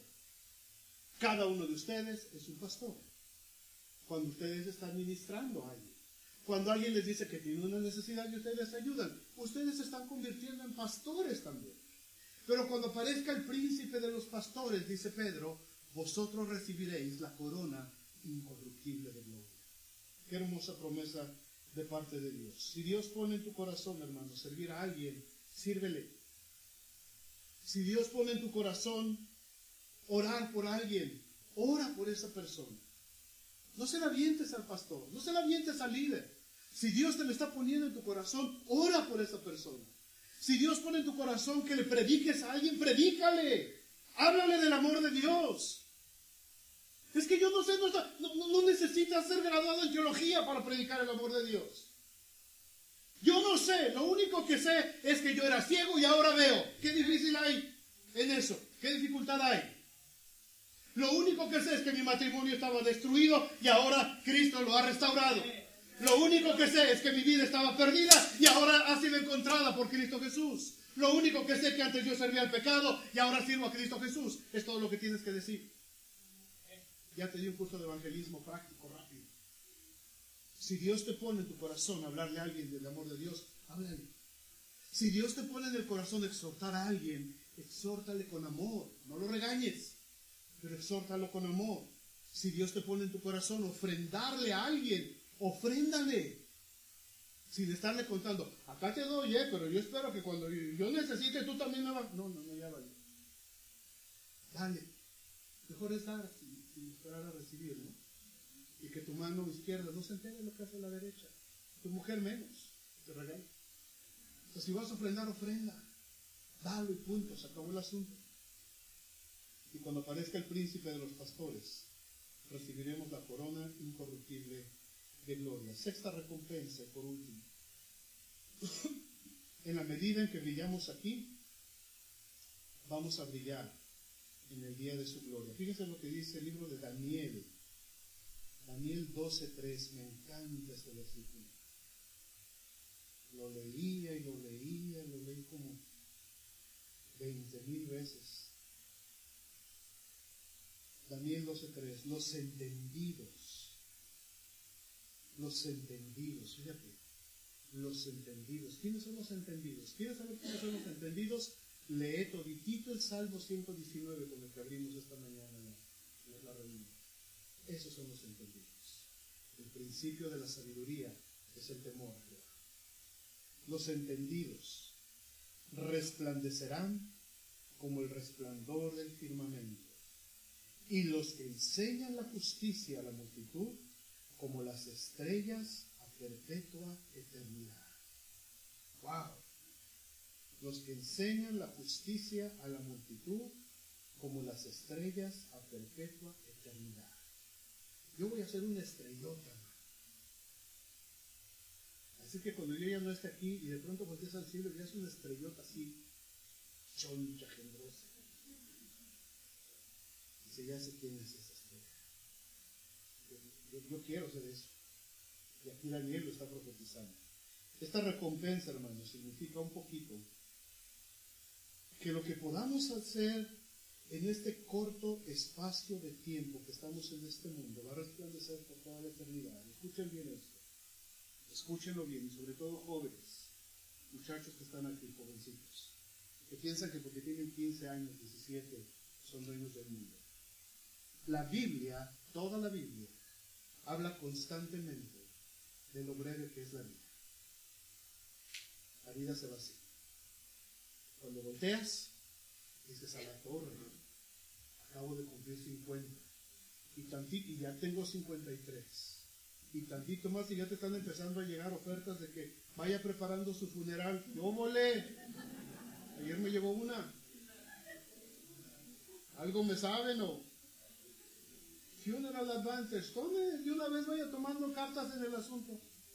Cada uno de ustedes es un pastor. Cuando ustedes están ministrando a alguien, cuando alguien les dice que tiene una necesidad y ustedes ayudan, ustedes se están convirtiendo en pastores también. Pero cuando aparezca el príncipe de los pastores, dice Pedro, vosotros recibiréis la corona incorruptible de gloria. Qué hermosa promesa de parte de Dios. Si Dios pone en tu corazón, hermano, servir a alguien, sírvele. Si Dios pone en tu corazón orar por alguien, ora por esa persona. No se la avientes al pastor, no se la avientes al líder. Si Dios te lo está poniendo en tu corazón, ora por esa persona. Si Dios pone en tu corazón que le prediques a alguien, predícale. Háblale del amor de Dios. Es que yo no sé, no necesitas ser graduado en teología para predicar el amor de Dios. Yo no sé, lo único que sé es que yo era ciego y ahora veo. ¿Qué difícil hay en eso? ¿Qué dificultad hay? Lo único que sé es que mi matrimonio estaba destruido y ahora Cristo lo ha restaurado. Lo único que sé es que mi vida estaba perdida y ahora ha sido encontrada por Cristo Jesús. Lo único que sé es que antes yo servía al pecado y ahora sirvo a Cristo Jesús. Es todo lo que tienes que decir. Ya te di un curso de evangelismo práctico, rápido. Si Dios te pone en tu corazón hablarle a alguien del amor de Dios, háblale. Si Dios te pone en el corazón exhortar a alguien, exhórtale con amor. No lo regañes, pero exhórtalo con amor. Si Dios te pone en tu corazón ofrendarle a alguien, ofréndale. Sin estarle contando, acá te doy, pero yo espero que cuando yo necesite tú también me vas. No, ya vale. Dale. Mejor es dar sin esperar a recibir, ¿no? Y que tu mano izquierda no se entere de lo que hace la derecha. Tu mujer menos, te regala. Entonces, si vas a ofrendar, ofrenda. Dalo y punto, se acabó el asunto. Y cuando aparezca el príncipe de los pastores, recibiremos la corona incorruptible de gloria. Sexta recompensa, por último. En la medida en que brillamos aquí, vamos a brillar en el día de su gloria. Fíjense lo que dice el libro de Daniel. Daniel 12:3, me encanta este versículo. Lo leía y lo leía, lo leí como 20,000 veces. Daniel 12:3, los entendidos, fíjate, los entendidos. ¿Quiénes son los entendidos? ¿Quieres saber quiénes son los entendidos? Lee toditito el Salmo 119 con el que abrimos esta mañana en la reunión. Esos son los entendidos. El principio de la sabiduría es el temor a Jehová. Los entendidos resplandecerán como el resplandor del firmamento, y los que enseñan la justicia a la multitud como las estrellas a perpetua eternidad. ¡Wow! Los que enseñan la justicia a la multitud como las estrellas a perpetua eternidad. Yo voy a ser una estrellota. Así que cuando yo ya no esté aquí y de pronto voltees al cielo, ya es una estrellota así, choncha, gendrosa. Dice, ya sé quién es esa estrella. Yo quiero ser eso. Y aquí Daniel lo está profetizando. Esta recompensa, hermanos, significa un poquito que lo que podamos hacer en este corto espacio de tiempo que estamos en este mundo va a resplandecer por toda la eternidad. Escuchen bien esto. Escúchenlo bien, y sobre todo jóvenes, muchachos que están aquí, jovencitos, que piensan que porque tienen 15 años, 17, son dueños del mundo. La Biblia, toda la Biblia, habla constantemente de lo breve que es la vida. La vida se va así. Cuando volteas, dices a la torre, acabo de cumplir 50, y ya tengo 53, y tantito más y ya te están empezando a llegar ofertas de que vaya preparando su funeral. Yo volé, ayer me llegó una. ¿Algo me saben o? Funeral Advantage, tome, de una vez vaya tomando cartas en el asunto.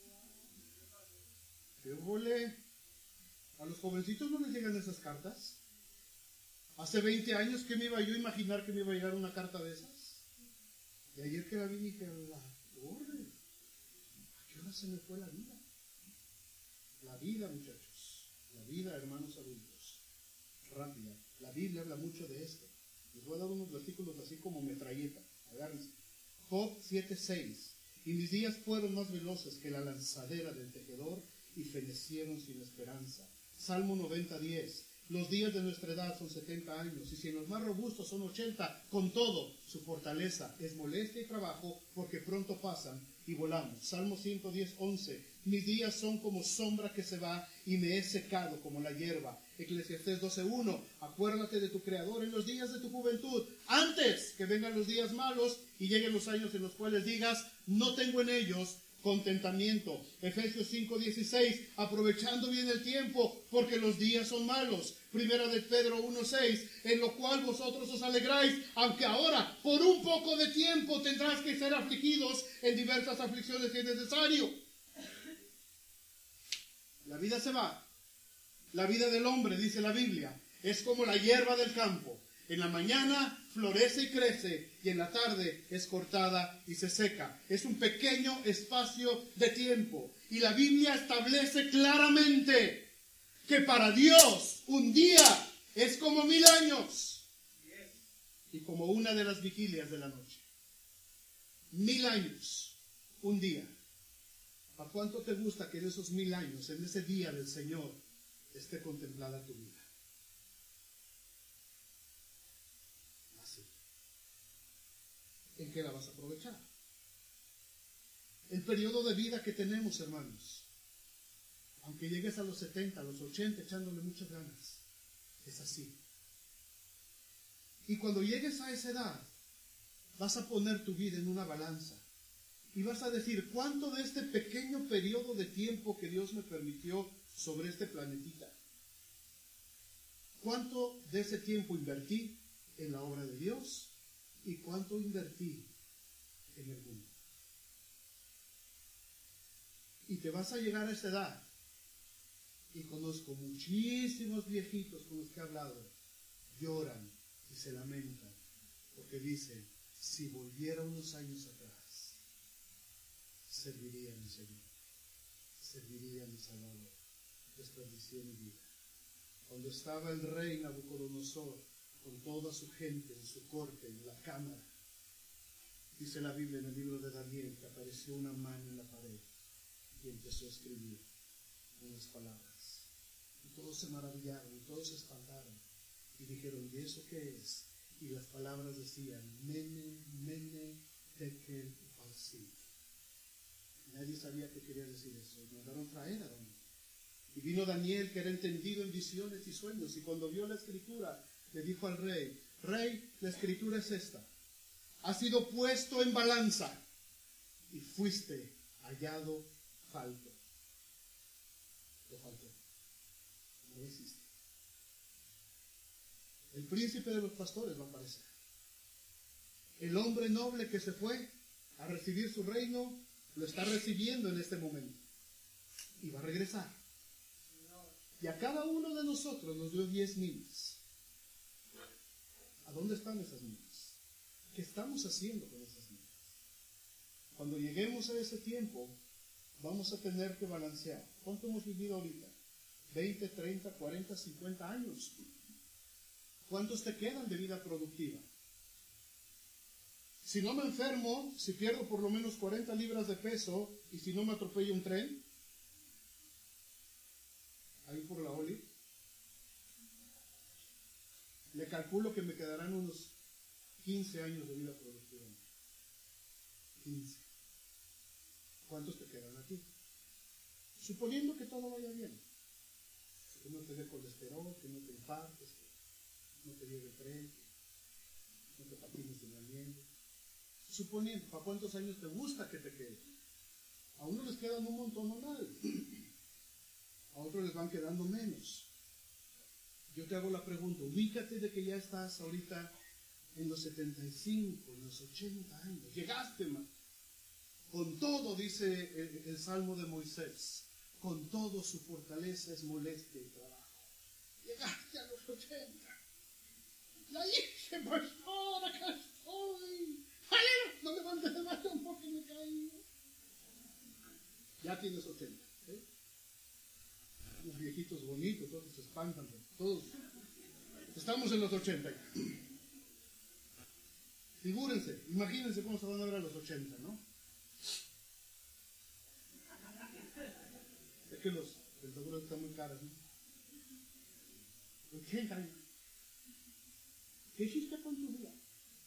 Yo volé. ¿A los jovencitos no les llegan esas cartas? Hace 20 años, ¿qué me iba yo a imaginar que me iba a llegar una carta de esas? Y ayer que la vi dije, la torre, ¿a qué hora se me fue la vida? La vida, muchachos, la vida, hermanos adultos, rápida. La Biblia habla mucho de esto. Les voy a dar unos versículos así como metralleta. Agárrense. Job 7:6. Y mis días fueron más veloces que la lanzadera del tejedor y fenecieron sin esperanza. Salmo 90:10. Los días de nuestra edad son 70 años, y si en los más robustos son 80, con todo, su fortaleza es molestia y trabajo, porque pronto pasan y volamos. Salmo 110:11. Mis días son como sombra que se va, y me he secado como la hierba. Eclesiastés 12:1. Acuérdate de tu Creador en los días de tu juventud, antes que vengan los días malos y lleguen los años en los cuales digas, no tengo en ellos contentamiento. Efesios 5:16, aprovechando bien el tiempo, porque los días son malos. Primera de Pedro 1:6, en lo cual vosotros os alegráis, aunque ahora, por un poco de tiempo, tendrás que ser afligidos en diversas aflicciones si es necesario. La vida se va. La vida del hombre, dice la Biblia, es como la hierba del campo. En la mañana florece y crece, y en la tarde es cortada y se seca. Es un pequeño espacio de tiempo. Y la Biblia establece claramente que para Dios un día es como 1000 años. Y como una de las vigilias de la noche. 1000 años, un día. ¿A cuánto te gusta que en esos 1000 años, en ese día del Señor, esté contemplada tu vida? Así. ¿En qué la vas a aprovechar? El periodo de vida que tenemos, hermanos, aunque llegues a los 70, a los 80, echándole muchas ganas, es así. Y cuando llegues a esa edad, vas a poner tu vida en una balanza y vas a decir, ¿cuánto de este pequeño periodo de tiempo que Dios me permitió sobre este planetita, cuánto de ese tiempo invertí en la obra de Dios y cuánto invertí en el mundo? Y te vas a llegar a esa edad, y conozco muchísimos viejitos con los que he hablado, lloran y se lamentan, porque dicen, si volviera unos años atrás, serviría a mi Señor, serviría a mi Salvador, desperdicié mi vida. Cuando estaba el rey Nabucodonosor con toda su gente en su corte, en la cámara, dice la Biblia en el libro de Daniel que apareció una mano en la pared y empezó a escribir unas palabras. Y todos se maravillaron, y todos se espantaron y dijeron, ¿y eso qué es? Y las palabras decían, Mene, Mene, Tekel, Upharsin. Nadie sabía qué quería decir eso. Y mandaron traer a Daniel. Y vino Daniel, que era entendido en visiones y sueños, y cuando vio la escritura, le dijo al rey, Rey, la escritura es esta. Ha sido puesto en balanza y fuiste hallado falto. Te faltó. No existe. El príncipe de los pastores va a aparecer. El hombre noble que se fue a recibir su reino, lo está recibiendo en este momento. Y va a regresar. Y a cada uno de nosotros nos dio 10 minas. ¿A dónde están esas minas? ¿Qué estamos haciendo con esas minas? Cuando lleguemos a ese tiempo, vamos a tener que balancear. ¿Cuánto hemos vivido ahorita? 20, 30, 40, 50 años. ¿Cuántos te quedan de vida productiva? Si no me enfermo, si pierdo por lo menos 40 libras de peso y si no me atropella un tren, ahí por la Oli, le calculo que me quedarán unos 15 años de vida productiva. 15. ¿Cuántos te quedan a ti? Suponiendo que todo vaya bien. Que no te dé colesterol, que no te infartes, que no te llegue el tren, que no te patines en la nieve. Suponiendo, ¿para cuántos años te gusta que te quede? A unos les quedan un montón normal. A otros les van quedando menos. Yo te hago la pregunta, ubícate de que ya estás ahorita en los 75, en los 80 años. Llegaste, man. Con todo, dice el Salmo de Moisés, con todo su fortaleza es molestia y trabajo. Llegaste a los 80. La hice, pastor, acá estoy. ¡Ay, no levantes la mano porque me caí! Ya tienes 80. Los viejitos bonitos, todos se espantan, todos. Estamos en los 80. Figúrense, imagínense cómo se van a ver a los 80, ¿no? Es que los seguros están muy caros, ¿no? 80 años. ¿Qué hiciste con tu vida?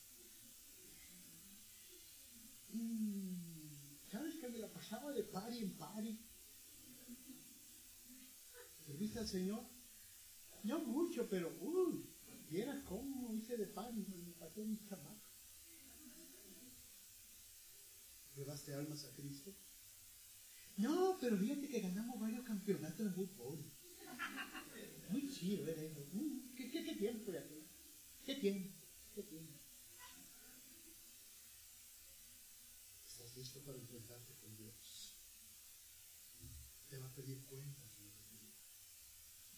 ¿Sabes que me la pasaba de pari en pari? ¿Serviste al Señor? No mucho, pero viera cómo hice de pari, me pasé mi chamaco. ¿Llevaste almas a Cristo? No, pero fíjate que ganamos varios campeonatos de fútbol. Muy chido era eso. ¿Qué tiempo fue aquel? ¿Qué tiempo? ¿Estás listo para enfrentarte con Dios? Te va a pedir cuentas, ¿no?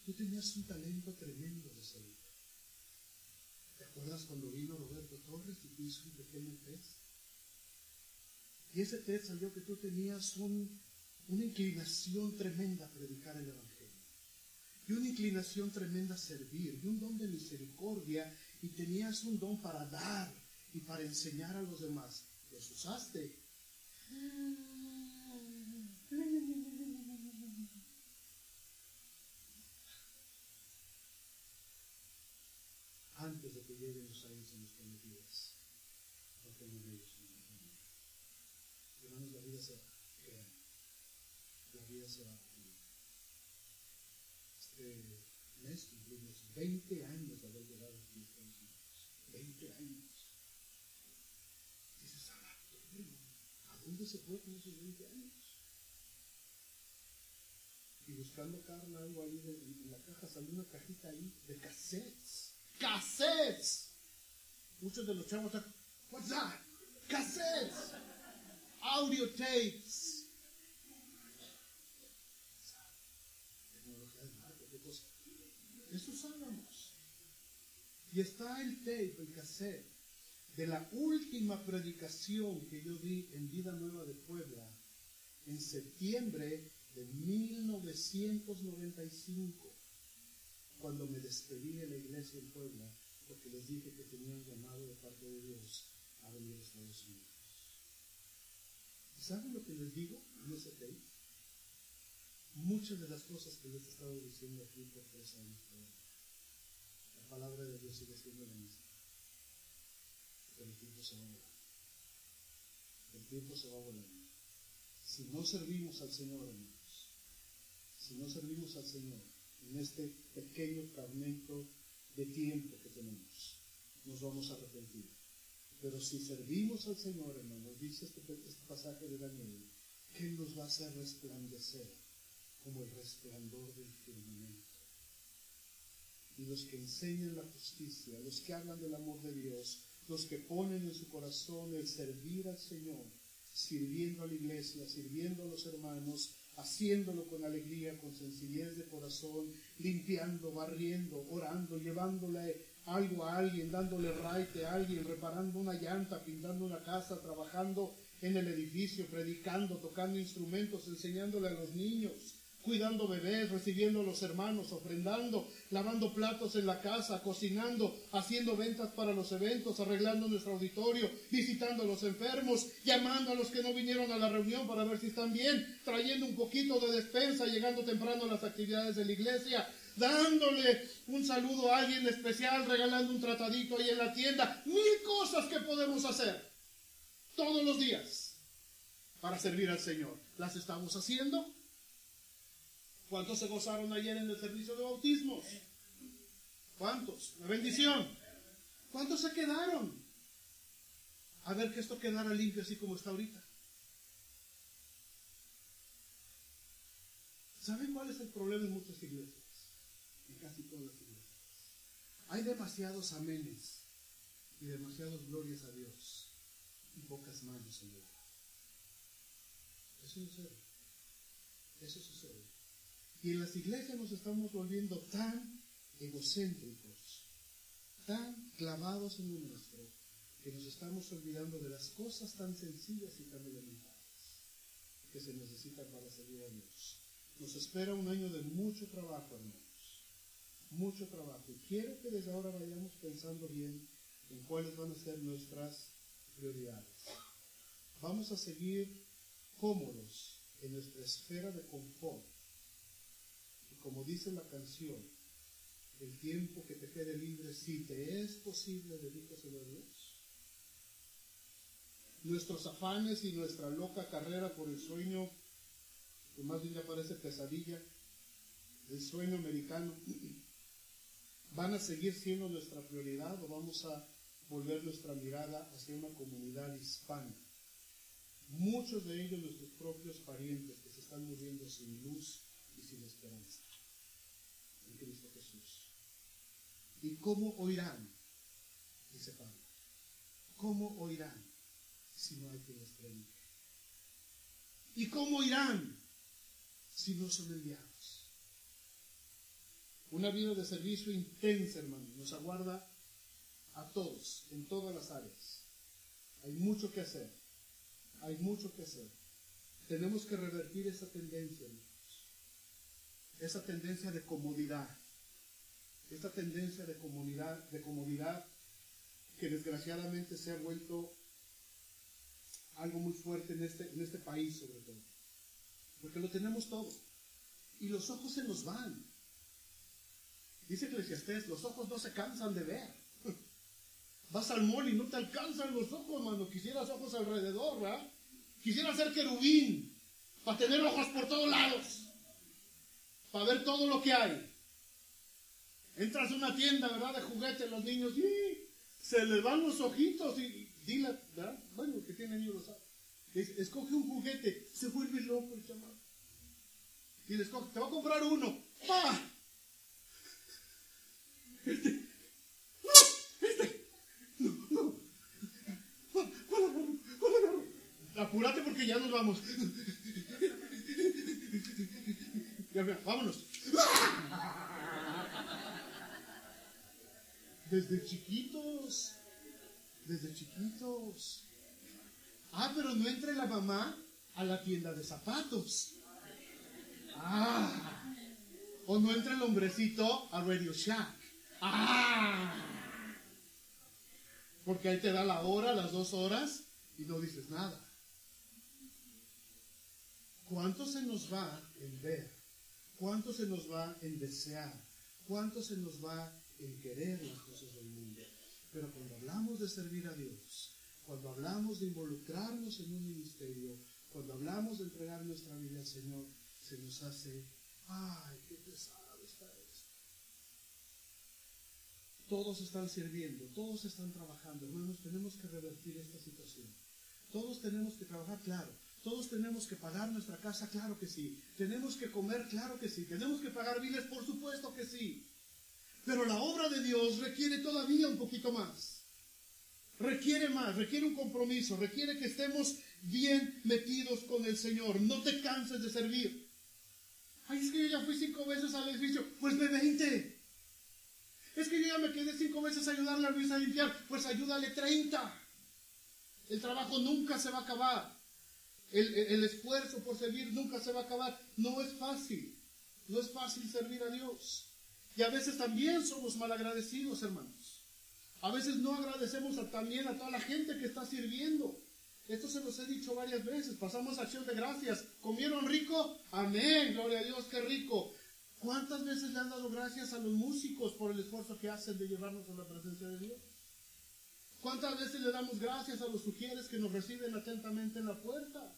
Tú tenías un talento tremendo de servir. ¿Te acuerdas cuando vino Roberto Torres y te hizo un pequeño test? Y ese test salió que tú tenías una inclinación tremenda a predicar el Evangelio. Y una inclinación tremenda a servir. Y un don de misericordia. Y tenías un don para dar y para enseñar a los demás. Los usaste. Antes de que lleguen los años en los que me digas, no tengo ellos en mi familia. Hermanos, la vida se va. Créanme, la vida se va. Este mes cumplimos 20 años de haber llegado aquí a Estados Unidos. 20 años. Dices, ¿a dónde se fue con esos 20 años? Y buscando a Carla algo ahí en la caja, salió una cajita ahí de cassettes. ¡Cassettes! Muchos de los chavos están, what's that? ¡Cassettes! Audio tapes. Tecnología de marca, qué cosa. Eso usábamos. Y está el tape, el cassette, de la última predicación que yo di en Vida Nueva de Puebla en septiembre de 1995. Cuando me despedí de la iglesia en Puebla, porque les dije que tenía un llamado de parte de Dios a venir a Estados Unidos. ¿Saben lo que les digo en ese tape? Muchas de las cosas que les he estado diciendo aquí por 3 años. La palabra de Dios sigue siendo la misma. Pero el tiempo se va volando. El tiempo se va volando. Si no servimos al Señor, hermanos, si no servimos al Señor, en este pequeño fragmento de tiempo que tenemos, nos vamos a arrepentir. Pero si servimos al Señor, hermanos, dice este pasaje de Daniel, que Él nos va a hacer resplandecer como el resplandor del firmamento. Y los que enseñan la justicia, los que hablan del amor de Dios, los que ponen en su corazón el servir al Señor, sirviendo a la iglesia, sirviendo a los hermanos, haciéndolo con alegría, con sencillez de corazón, limpiando, barriendo, orando, llevándole algo a alguien, dándole raite a alguien, reparando una llanta, pintando una casa, trabajando en el edificio, predicando, tocando instrumentos, enseñándole a los niños, cuidando bebés, recibiendo a los hermanos, ofrendando, lavando platos en la casa, cocinando, haciendo ventas para los eventos, arreglando nuestro auditorio, visitando a los enfermos, llamando a los que no vinieron a la reunión para ver si están bien, trayendo un poquito de despensa, llegando temprano a las actividades de la iglesia, dándole un saludo a alguien especial, regalando un tratadito ahí en la tienda. 1000 cosas que podemos hacer todos los días para servir al Señor. ¿Las estamos haciendo? ¿Cuántos se gozaron ayer en el servicio de bautismos? ¿Cuántos? La bendición. ¿Cuántos se quedaron? A ver que esto quedara limpio así como está ahorita. ¿Saben cuál es el problema en muchas iglesias? En casi todas las iglesias. Hay demasiados amenes y demasiadas glorias a Dios y pocas manos en el obra. Eso sucede. Eso sucede. Y en las iglesias nos estamos volviendo tan egocéntricos, tan clavados en lo nuestro, que nos estamos olvidando de las cosas tan sencillas y tan elementales que se necesitan para servir a Dios. Nos espera un año de mucho trabajo, hermanos. Mucho trabajo. Y quiero que desde ahora vayamos pensando bien en cuáles van a ser nuestras prioridades. Vamos a seguir cómodos en nuestra esfera de confort. Y como dice la canción, el tiempo que te quede libre, si te es posible, dedícaselo a Dios. Nuestros afanes y nuestra loca carrera por el sueño, que más bien ya parece pesadilla, el sueño americano, ¿van a seguir siendo nuestra prioridad o vamos a volver nuestra mirada hacia una comunidad hispana? Muchos de ellos nuestros propios parientes que se están muriendo sin luz y sin esperanza en Cristo Jesús. ¿Y cómo oirán? Dice Pablo. ¿Cómo oirán si no hay quien les predique? ¿Y cómo irán si no son enviados? Una vida de servicio intensa, hermano, nos aguarda a todos, en todas las áreas. Hay mucho que hacer. Hay mucho que hacer. Tenemos que revertir esa tendencia, hermanos. Esa tendencia de comodidad. Esta tendencia de comodidad que desgraciadamente se ha vuelto algo muy fuerte en este país, sobre todo. Porque lo tenemos todo. Y los ojos se nos van. Dice Eclesiastés, los ojos no se cansan de ver. Vas al mall y no te alcanzan los ojos, mano. Quisieras ojos alrededor, ¿verdad? Quisiera ser querubín para tener ojos por todos lados, para ver todo lo que hay. Entras a una tienda, ¿verdad?, de juguetes, los niños, ¡y! Se les van los ojitos y dile, ¿verdad? Bueno, el que tiene niños lo sabe. Escoge un juguete, se vuelve loco el chamaco. Y le escoge, te va a comprar uno. ¡Ah! No. ¿Cuál agarro? Apúrate porque ya nos vamos. Ya, vámonos. Desde chiquitos. Ah, pero no entre la mamá a la tienda de zapatos. Ah. O no entra el hombrecito a Radio Shack. Ah. Porque ahí te da la hora, las 2 horas y no dices nada. ¿Cuánto se nos va en ver? ¿Cuánto se nos va en desear? ¿Cuánto se nos va en querer las cosas del mundo? Pero cuando hablamos de servir a Dios, cuando hablamos de involucrarnos en un ministerio, cuando hablamos de entregar nuestra vida al Señor, se nos hace, ¡ay, qué pesado está esto! Todos están sirviendo, todos están trabajando. Hermanos, tenemos que revertir esta situación. Todos tenemos que trabajar, claro. Todos tenemos que pagar nuestra casa, claro que sí. Tenemos que comer, claro que sí. Tenemos que pagar biles, por supuesto que sí. Pero la obra de Dios requiere todavía un poquito más. Requiere más, requiere un compromiso, requiere que estemos bien metidos con el Señor. No te canses de servir. Ay, es que yo ya fui 5 veces al edificio. Pues ve 20. Es que yo ya me quedé 5 veces a ayudarle a Luis a limpiar. Pues ayúdale 30. El trabajo nunca se va a acabar. El esfuerzo por servir nunca se va a acabar. No es fácil. No es fácil servir a Dios. Y a veces también somos malagradecidos, hermanos. A veces no agradecemos también a toda la gente que está sirviendo. Esto se los he dicho varias veces. Pasamos acción de gracias. ¿Comieron rico? Amén. Gloria a Dios, qué rico. ¿Cuántas veces le han dado gracias a los músicos por el esfuerzo que hacen de llevarnos a la presencia de Dios? ¿Cuántas veces le damos gracias a los sugieres que nos reciben atentamente en la puerta?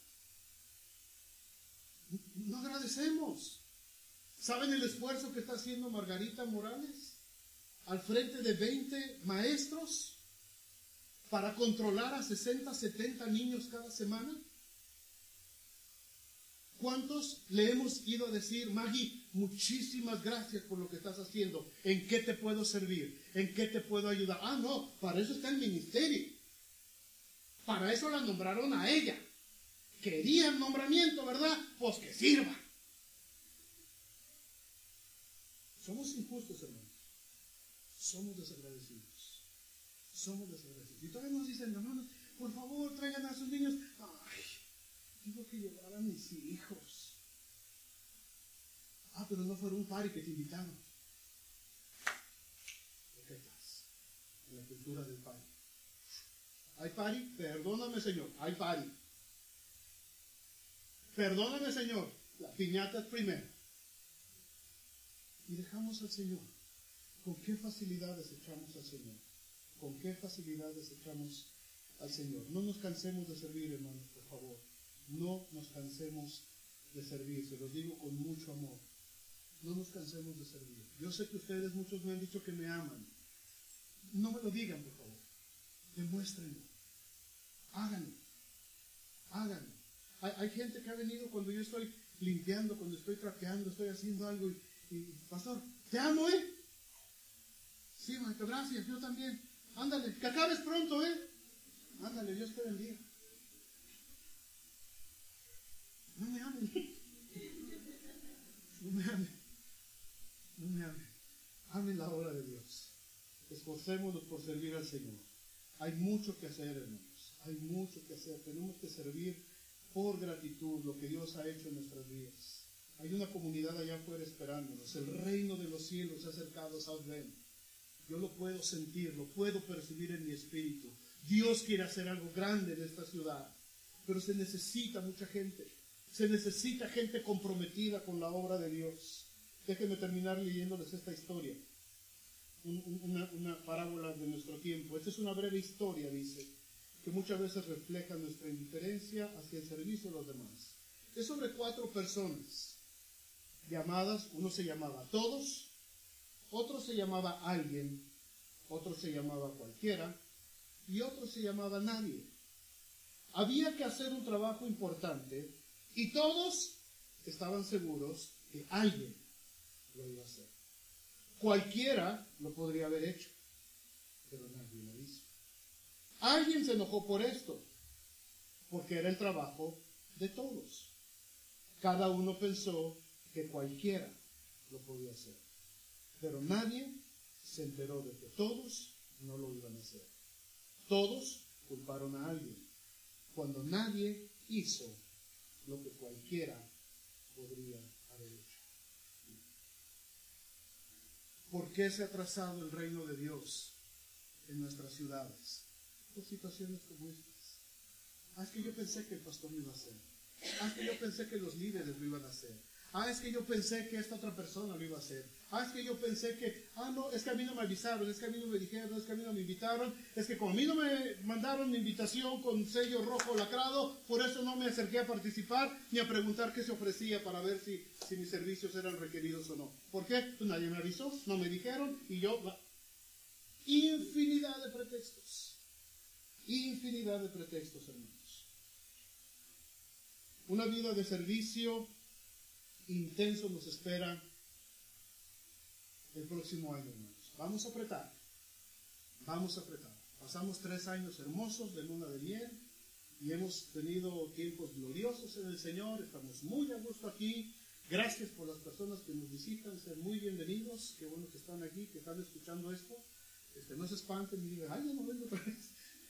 No agradecemos. ¿Saben el esfuerzo que está haciendo Margarita Morales al frente de 20 maestros para controlar a 60, 70 niños cada semana? ¿Cuántos le hemos ido a decir, Maggie, muchísimas gracias por lo que estás haciendo? ¿En qué te puedo servir? ¿En qué te puedo ayudar? Ah, no, para eso está el ministerio. Para eso la nombraron a ella. Querían nombramiento, ¿verdad? Pues que sirva. Somos injustos, hermanos. Somos desagradecidos. Somos desagradecidos. Y todavía nos dicen, hermanos, por favor, traigan a sus niños. Ay, tengo que llevar a mis hijos. Ah, pero no fueron un party que te invitaron. ¿Qué estás? En la cultura del party. ¿Hay party? Perdóname, Señor. Hay party. Perdóname, Señor. La piñata es primero. Y dejamos al Señor. ¿Con qué facilidades echamos al Señor? ¿Con qué facilidades echamos al Señor? No nos cansemos de servir, hermanos, por favor. No nos cansemos de servir. Se los digo con mucho amor. No nos cansemos de servir. Yo sé que ustedes, muchos me han dicho que me aman. No me lo digan, por favor. Demuéstrenlo. Háganlo. Háganlo. Hay gente que ha venido cuando yo estoy limpiando, cuando estoy trapeando, estoy haciendo algo y pastor, te amo, ¿eh? Sí, maestro, gracias, yo también. Ándale, que acabes pronto, ¿eh? Ándale, Dios te bendiga. No me amen. No me amen. No me amen. Amen la obra de Dios. Esforcémonos por servir al Señor. Hay mucho que hacer, hermanos. Hay mucho que hacer. Tenemos que servir por gratitud lo que Dios ha hecho en nuestras vidas. Hay una comunidad allá afuera esperándonos. El reino de los cielos se ha acercado a South Bend. Yo lo puedo sentir, lo puedo percibir en mi espíritu. Dios quiere hacer algo grande en esta ciudad, pero se necesita mucha gente. Se necesita gente comprometida con la obra de Dios. Déjenme terminar leyéndoles esta historia. Una parábola de nuestro tiempo. Esta es una breve historia, dice, que muchas veces refleja nuestra indiferencia hacia el servicio de los demás. Es sobre 4 personas llamadas. Uno se llamaba Todos, otro se llamaba Alguien, otro se llamaba Cualquiera y otro se llamaba Nadie. Había que hacer un trabajo importante y todos estaban seguros que alguien lo iba a hacer. Cualquiera lo podría haber hecho, pero nadie lo hizo. Alguien se enojó por esto, porque era el trabajo de todos. Cada uno pensó que cualquiera lo podía hacer, pero nadie se enteró de que todos no lo iban a hacer. Todos culparon a alguien, cuando nadie hizo lo que cualquiera podría haber hecho. ¿Por qué se ha atrasado el reino de Dios en nuestras ciudades? Por situaciones como estas. Es que yo pensé que el pastor lo iba a hacer. Es que yo pensé que los líderes lo iban a hacer. Es que yo pensé que esta otra persona lo iba a hacer. Es que yo pensé que, no, es que a mí no me avisaron, es que a mí no me dijeron, es que a mí no me invitaron, es que como a mí no me mandaron mi invitación con sello rojo lacrado, por eso no me acerqué a participar ni a preguntar qué se ofrecía para ver si mis servicios eran requeridos o no. ¿Por qué? Pues nadie me avisó, no me dijeron y yo... Infinidad de pretextos. Infinidad de pretextos, hermanos. Una vida de servicio intenso nos espera el próximo año, hermanos. Vamos a apretar. Vamos a apretar. Pasamos 3 años hermosos de luna de miel y hemos tenido tiempos gloriosos en el Señor. Estamos muy a gusto aquí. Gracias por las personas que nos visitan. Sean muy bienvenidos. Qué bueno que están aquí, que están escuchando esto. No se espanten y digan, ay, ya no vengo otra vez.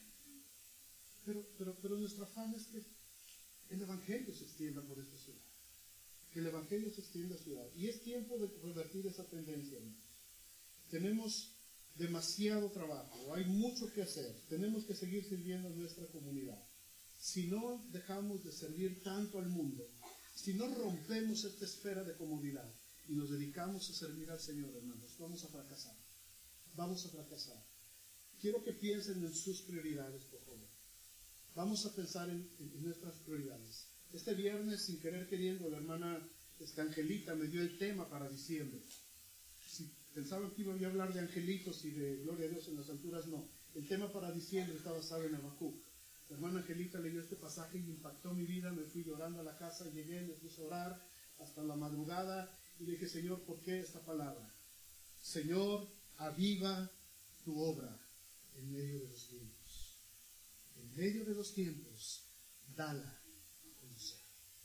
Pero nuestro afán es que el Evangelio se extienda por esta ciudad. Que el Evangelio se extienda a la ciudad. Y es tiempo de revertir esa tendencia, hermanos. Tenemos demasiado trabajo, hay mucho que hacer. Tenemos que seguir sirviendo a nuestra comunidad. Si no dejamos de servir tanto al mundo, si no rompemos esta esfera de comodidad y nos dedicamos a servir al Señor, hermanos, vamos a fracasar. Vamos a fracasar. Quiero que piensen en sus prioridades, por favor. Vamos a pensar en nuestras prioridades. Este viernes, sin querer queriendo, la hermana Angelita me dio el tema para diciembre. Si pensaban que iba a hablar de angelitos y de gloria a Dios en las alturas, no. El tema para diciembre está basado en Habacuc. La hermana Angelita leyó este pasaje y impactó mi vida. Me fui llorando a la casa, llegué, me puse a orar hasta la madrugada y le dije, Señor, ¿por qué esta palabra? Señor, aviva tu obra en medio de los tiempos. En medio de los tiempos, dala a conocer.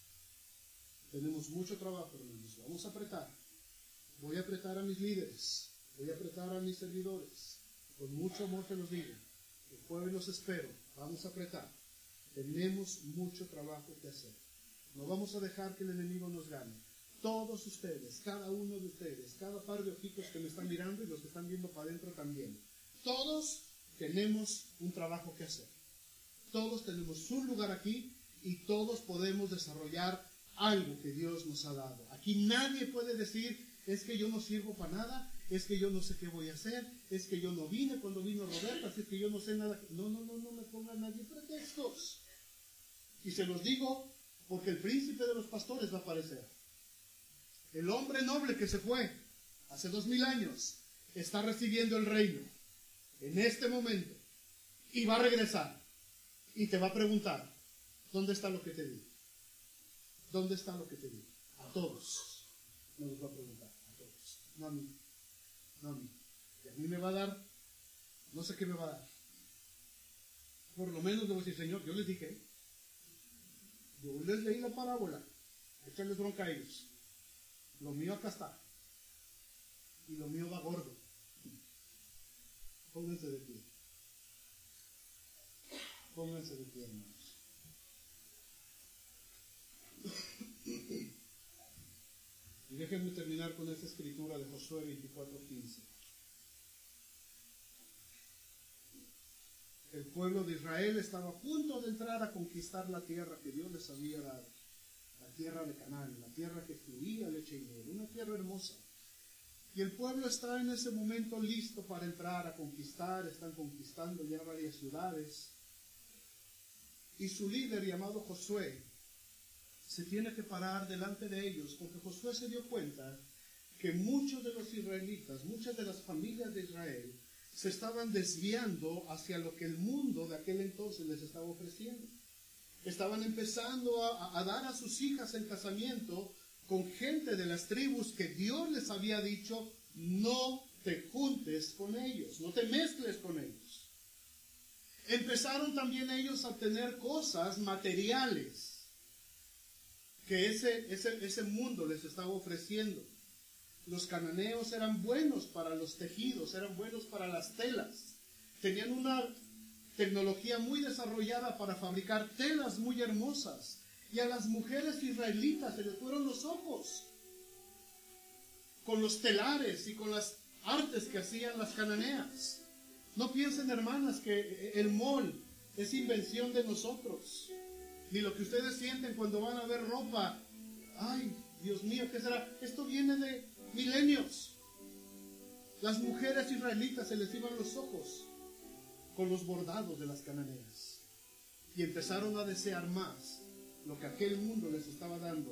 Tenemos mucho trabajo, hermanos. Vamos a apretar. Voy a apretar a mis líderes. Voy a apretar a mis servidores. Con mucho amor te los digo. El jueves los espero. Vamos a apretar. Tenemos mucho trabajo que hacer. No vamos a dejar que el enemigo nos gane. Todos ustedes, cada uno de ustedes, cada par de ojitos que me están mirando y los que están viendo para adentro también. Todos tenemos un trabajo que hacer. Todos tenemos un lugar aquí y todos podemos desarrollar algo que Dios nos ha dado. Aquí nadie puede decir, es que yo no sirvo para nada, es que yo no sé qué voy a hacer, es que yo no vine cuando vino Roberta, así que yo no sé nada. No me ponga nadie pretextos. Y se los digo porque el príncipe de los pastores va a aparecer. El hombre noble que se fue hace 2000 años está recibiendo el reino en este momento y va a regresar y te va a preguntar, ¿dónde está lo que te di? ¿Dónde está lo que te di? A todos nos va a preguntar, a todos, no a mí, no a mí. Y a mí me va a dar, no sé qué me va a dar. Por lo menos le voy a decir, Señor, yo les dije, yo les leí la parábola, échales bronca a ellos. Lo mío acá está. y lo mío va gordo. Pónganse de pie. Pónganse de pie, hermanos. Y déjenme terminar con esta escritura de Josué 24:15. El pueblo de Israel estaba a punto de entrar a conquistar la tierra que Dios les había dado. La tierra de Canaán, la tierra que fluía leche y miel, una tierra hermosa. Y el pueblo está en ese momento listo para entrar a conquistar, están conquistando ya varias ciudades. Y su líder, llamado Josué, se tiene que parar delante de ellos, porque Josué se dio cuenta que muchos de los israelitas, muchas de las familias de Israel, se estaban desviando hacia lo que el mundo de aquel entonces les estaba ofreciendo. Estaban empezando a dar a sus hijas en casamiento con gente de las tribus que Dios les había dicho, no te juntes con ellos, no te mezcles con ellos. Empezaron también ellos a tener cosas materiales que ese mundo les estaba ofreciendo. Los cananeos eran buenos para los tejidos, eran buenos para las telas. Tenían una tecnología muy desarrollada para fabricar telas muy hermosas. Y a las mujeres israelitas se les fueron los ojos con los telares y con las artes que hacían las cananeas. No piensen, hermanas, que el mall es invención de nosotros. Ni lo que ustedes sienten cuando van a ver ropa. Ay, Dios mío, ¿qué será? Esto viene de milenios. Las mujeres israelitas se les iban los ojos con los bordados de las cananeas. Y empezaron a desear más lo que aquel mundo les estaba dando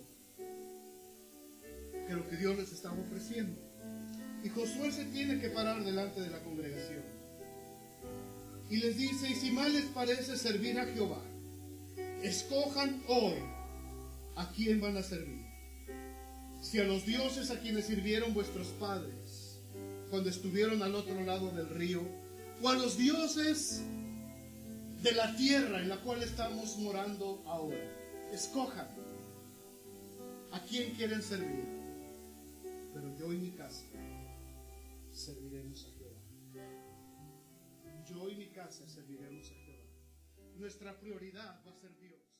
que lo que Dios les estaba ofreciendo. Y Josué se tiene que parar delante de la congregación y les dice, y si mal les parece servir a Jehová, escojan hoy a quién van a servir. Si a los dioses a quienes sirvieron vuestros padres cuando estuvieron al otro lado del río, o a los dioses de la tierra en la cual estamos morando ahora. Escojan a quién quieren servir. Pero yo y mi casa serviremos a Jehová. Yo y mi casa serviremos a Jehová. Nuestra prioridad va a ser Dios.